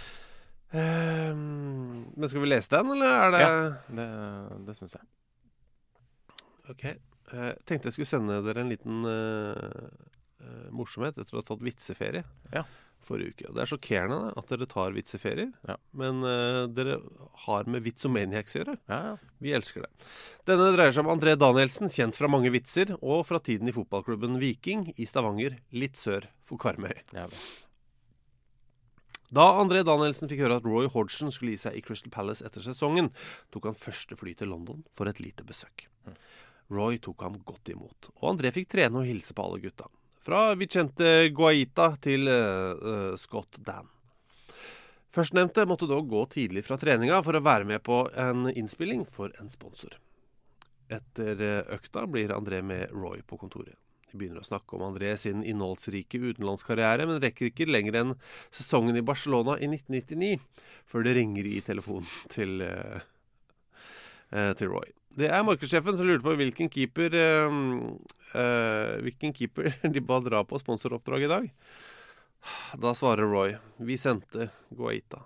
Um, men skal vi lese den, eller er det... Ja, det, det synes jeg. Ok. Jeg uh, tenkte jeg skulle sende dere en liten uh, uh, morsomhet etter å ha tatt vitseferie. Ja. Forrige uke. Og det er sjokkerende da, at dere tar vitseferier, ja. men uh, dere har med Vitsomaniacs å gjøre. Ja, ja. Vi elsker det. Denne dreier seg om André Danielsen, kjent fra mange vitser, og fra tiden i fotballklubben Viking i Stavanger, litt sør for Karmøy. Ja, da André Danielsen fikk høre at Roy Hodgson skulle gi seg i Crystal Palace etter sesongen, tok han første fly til London for et lite besøk. Mm. Roy tok ham godt imot, og André fikk trene og hilse på alle gutta. Fra Vicente Guaita til uh, uh, Scott Dan. Førstnevnte måtte dog gå tidlig fra treninga for å være med på en innspilling for en sponsor. Etter økta blir André med Roy på kontoret. De begynner å snakke om André sin innholdsrike utenlandskarriere, men rekker ikke lenger enn sesongen i Barcelona i nitten nittini, før det ringer i telefonen til, uh, uh, til Roy. Det er markedssjefen som lurte på hvilken keeper, uh, uh, hvilken keeper de ba dra på sponsoroppdrag i dag. Da svarer Roy, vi sendte Guaita.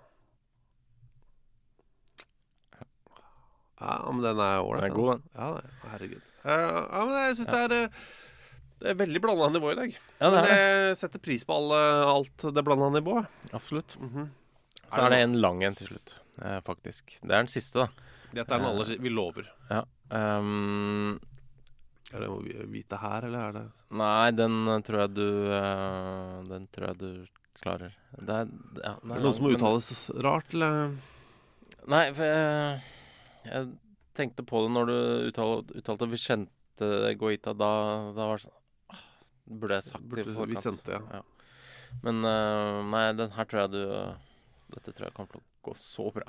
Ja, men den er ålreit. Den er god, den. Ja, herregud. Uh, ja, men jeg synes ja. det er... Det er veldig blandet nivå i dag. Ja, det er det. Men jeg setter pris på alle, alt det blandet nivået. Absolutt. Mm-hmm. Så er det en lang en til slutt, eh, faktisk. Det er den siste, da. Dette er den aller siste. Vi lover. Ja. Um, er det hvite her, eller er det... Nei, den tror jeg du uh, Den tror jeg du klarer. Det er, ja, det er, er det noe som uttales rart, eller? Nei, for jeg, jeg tenkte på det når du uttalte, uttalte vi kjente Guaita, da, da var det sånn burde jeg sagt det i forkant. Vi sendte, ja. ja. Men uh, nei, den her tror jeg du uh, dette tror jeg kommer til å gå så bra.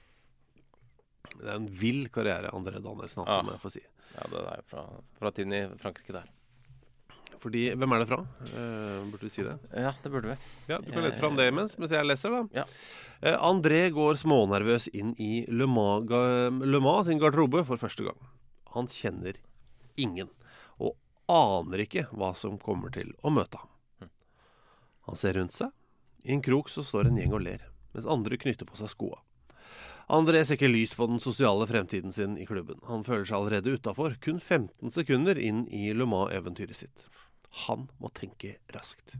Det er en vill karriere André Danielsen hatt, må jeg få si. Ja, det er fra, fra tiden i Frankrike der. Fordi, hvem er det fra? Uh, burde du si det? Ja, det burde vi. Ja, du kan lete fram det mens, mens jeg leser da. Ja. Uh, André går smånervøs inn i Le Mans, Le Mans sin garderobe for første gang. Han kjenner ingen, og aner ikke hva som kommer til å møte ham. Han ser rundt seg. I en krok så står en gjeng og ler, mens andre knytter på seg skoa. André ser ikke lyst på den sosiale fremtiden sin i klubben. Han føler seg allerede utenfor, kun femten sekunder inn i Le Mans-eventyret sitt. Han må tenke raskt.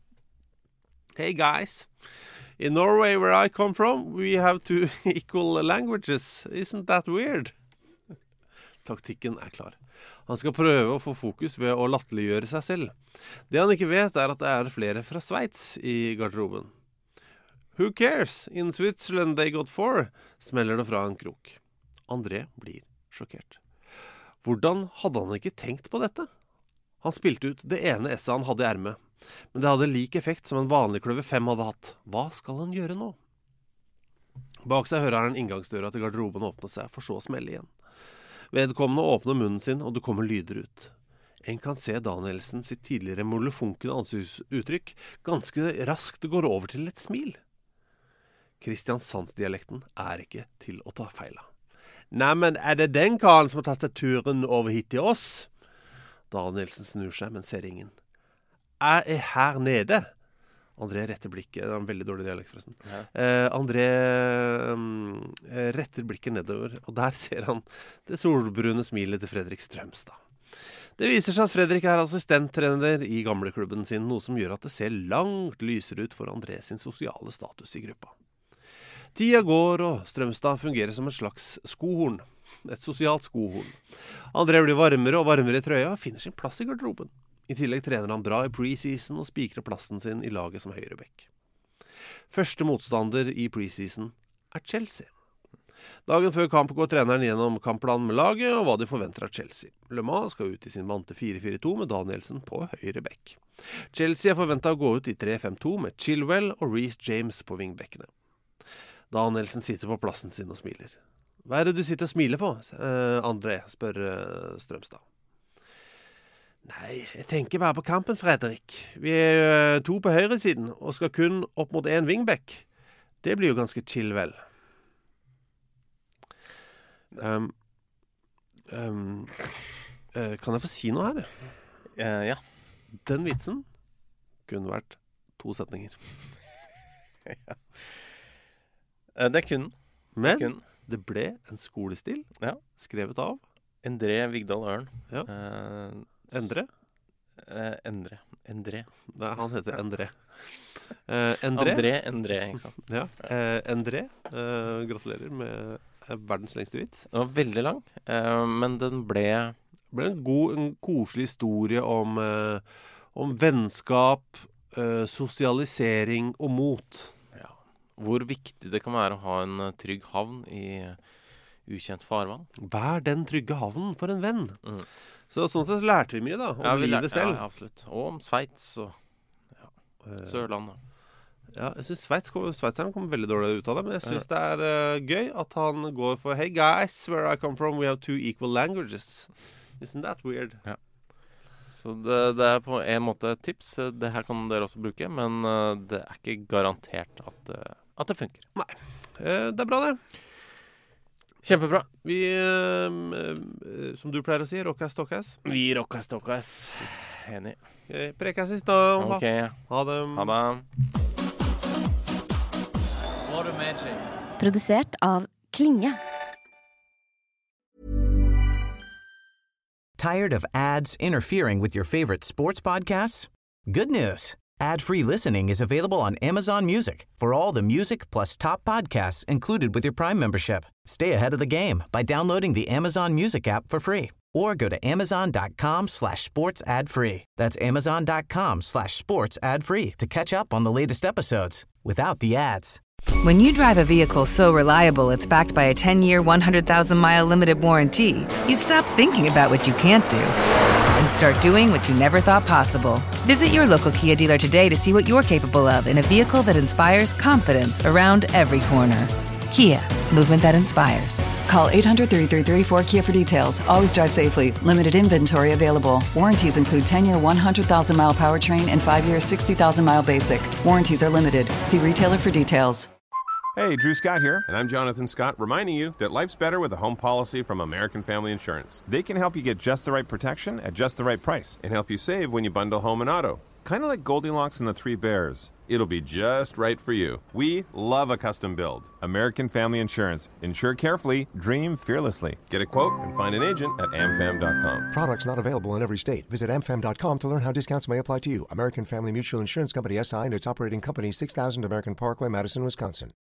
Hey guys, in Norway where I come from, we have two equal languages. Isn't that weird? Taktikken er klar. Han skal prøve å få fokus ved å latterliggjøre seg selv. Det han ikke vet er at det er flere fra Sveits i garderoben. Who cares? In Switzerland they got four, smeller det fra en krok. André blir sjokkert. Hvordan hadde han ikke tenkt på dette? Han spilte ut det ene esset han hadde i ermet, men det hadde lik effekt som en vanlig kløver fem hadde hatt. Hva skal han gjøre nå? Bak seg hører han inngangsdøra til garderoben åpne seg, for så å smelle igjen. Vedkommende åpner munnen sin, og det kommer lyder ut. En kan se Danielsen sitt tidligere molefonkende ansiktsuttrykk ganske raskt går over til et smil. Kristiansandsdialekten er ikke til å ta feil av. Neimen, er det den karen som har tatt seg turen over hit til oss? Danielsen snur seg, men ser ingen. Jeg er her nede. André retter blikket, det er en veldig dårlig dialekt forresten. Ja. Eh, André um, retter blikket nedover, og der ser han det solbrune smilet til Fredrik Strømstad. Det viser seg at Fredrik er assistenttrener i gamleklubben sin, noe som gjør at det ser langt lysere ut for André sin sosiale status i gruppa. Tida går, og Strømstad fungerer som et slags skohorn. Et sosialt skohorn. André blir varmere og varmere i trøya og finner sin plass i garderoben. I tillegg trener han bra i preseason og spikrer plassen sin i laget som høyrebekk. Første motstander i preseason er Chelsea. Dagen før kamp går treneren gjennom kampplanen med laget og hva de forventer av Chelsea. Le Mans skal ut i sin vante fire fire to med Danielsen på høyre bekk. Chelsea er forventet å gå ut i tre fem to med Chilwell og Reece James på vingbekkene. Danielsen sitter på plassen sin og smiler. Hva er det du sitter og smiler på, eh, André, spør eh, Strømstad. Nei, jeg tenker bare på kampen, Fredrik. Vi er eh, to på høyre siden og skal kun opp mot en vingbekk. Det blir jo ganske Chilwell. Um, um, uh, kan jeg få si noe her? Uh, ja. Den vitsen kunne vært to setninger. Ja. uh, Det kunne. Men det, kunne. det ble en skolestil, ja. Skrevet av Endre Vigdal Ørn. Ja. uh, Endre? Uh, Endre Endre Nei, han heter Endre. uh, Endre André Endre, ikke sant? Ja, uh, Endre uh, gratulerer med verdens lengste vits. Den var veldig lang, uh, men den ble Det ble en god, en koselig historie om, uh, om vennskap, uh, sosialisering og mot. Ja. Hvor viktig det kan være å ha en uh, trygg havn i uh, ukjent farvann. Vær den trygge havnen for en venn. Mm. Så sånn sett lærte vi mye da, om ja, vi livet lærte, selv. Ja, absolutt. Og om Sveits og ja, uh, Sørlandet. Ja, jeg synes Sveits kom, Sveitseren kom veldig dårlig ut av det, men jeg synes det er uh, gøy at han går for Hey guys, where I come from, we have two equal languages. Isn't that weird? Ja. Så det, det er på en måte et tips. Det her kan dere også bruke, men uh, det er ikke garantert at, uh, at det funker. Nei, uh, det er bra det. Kjempebra. Vi, uh, uh, som du pleier å si, rockas stockas. Vi rockas stockas. Enig. Okay, prekas i stad. Ok. Ha det. Ha det. Produsert av Klinge. Tired of ads interfering with your favorite sports podcasts? Good news. Ad-free listening is available on Amazon Music for all the music plus top podcasts included with your Prime membership. Stay ahead of the game by downloading the Amazon Music app for free or go to amazon.com slash sports ad free. That's amazon.com slash sports ad free to catch up on the latest episodes without the ads. When you drive a vehicle so reliable it's backed by a ten-year, one hundred thousand mile limited warranty, you stop thinking about what you can't do and start doing what you never thought possible. Visit your local Kia dealer today to see what you're capable of in a vehicle that inspires confidence around every corner. Kia, movement that inspires. Call eight hundred, three three three, four K I A for details. Always drive safely. Limited inventory available. Warranties include ten-year, one hundred thousand mile powertrain and five-year, sixty thousand mile basic. Warranties are limited. See retailer for details. Hey, Drew Scott here, and I'm Jonathan Scott, reminding you that life's better with a home policy from American Family Insurance. They can help you get just the right protection at just the right price and help you save when you bundle home and auto. Kind of like Goldilocks and the Three Bears. It'll be just right for you. We love a custom build. American Family Insurance. Insure carefully, dream fearlessly. Get a quote and find an agent at am fam dot com. Products not available in every state. Visit am fam dot com to learn how discounts may apply to you. American Family Mutual Insurance Company S I and its operating company, six thousand American Parkway, Madison, Wisconsin.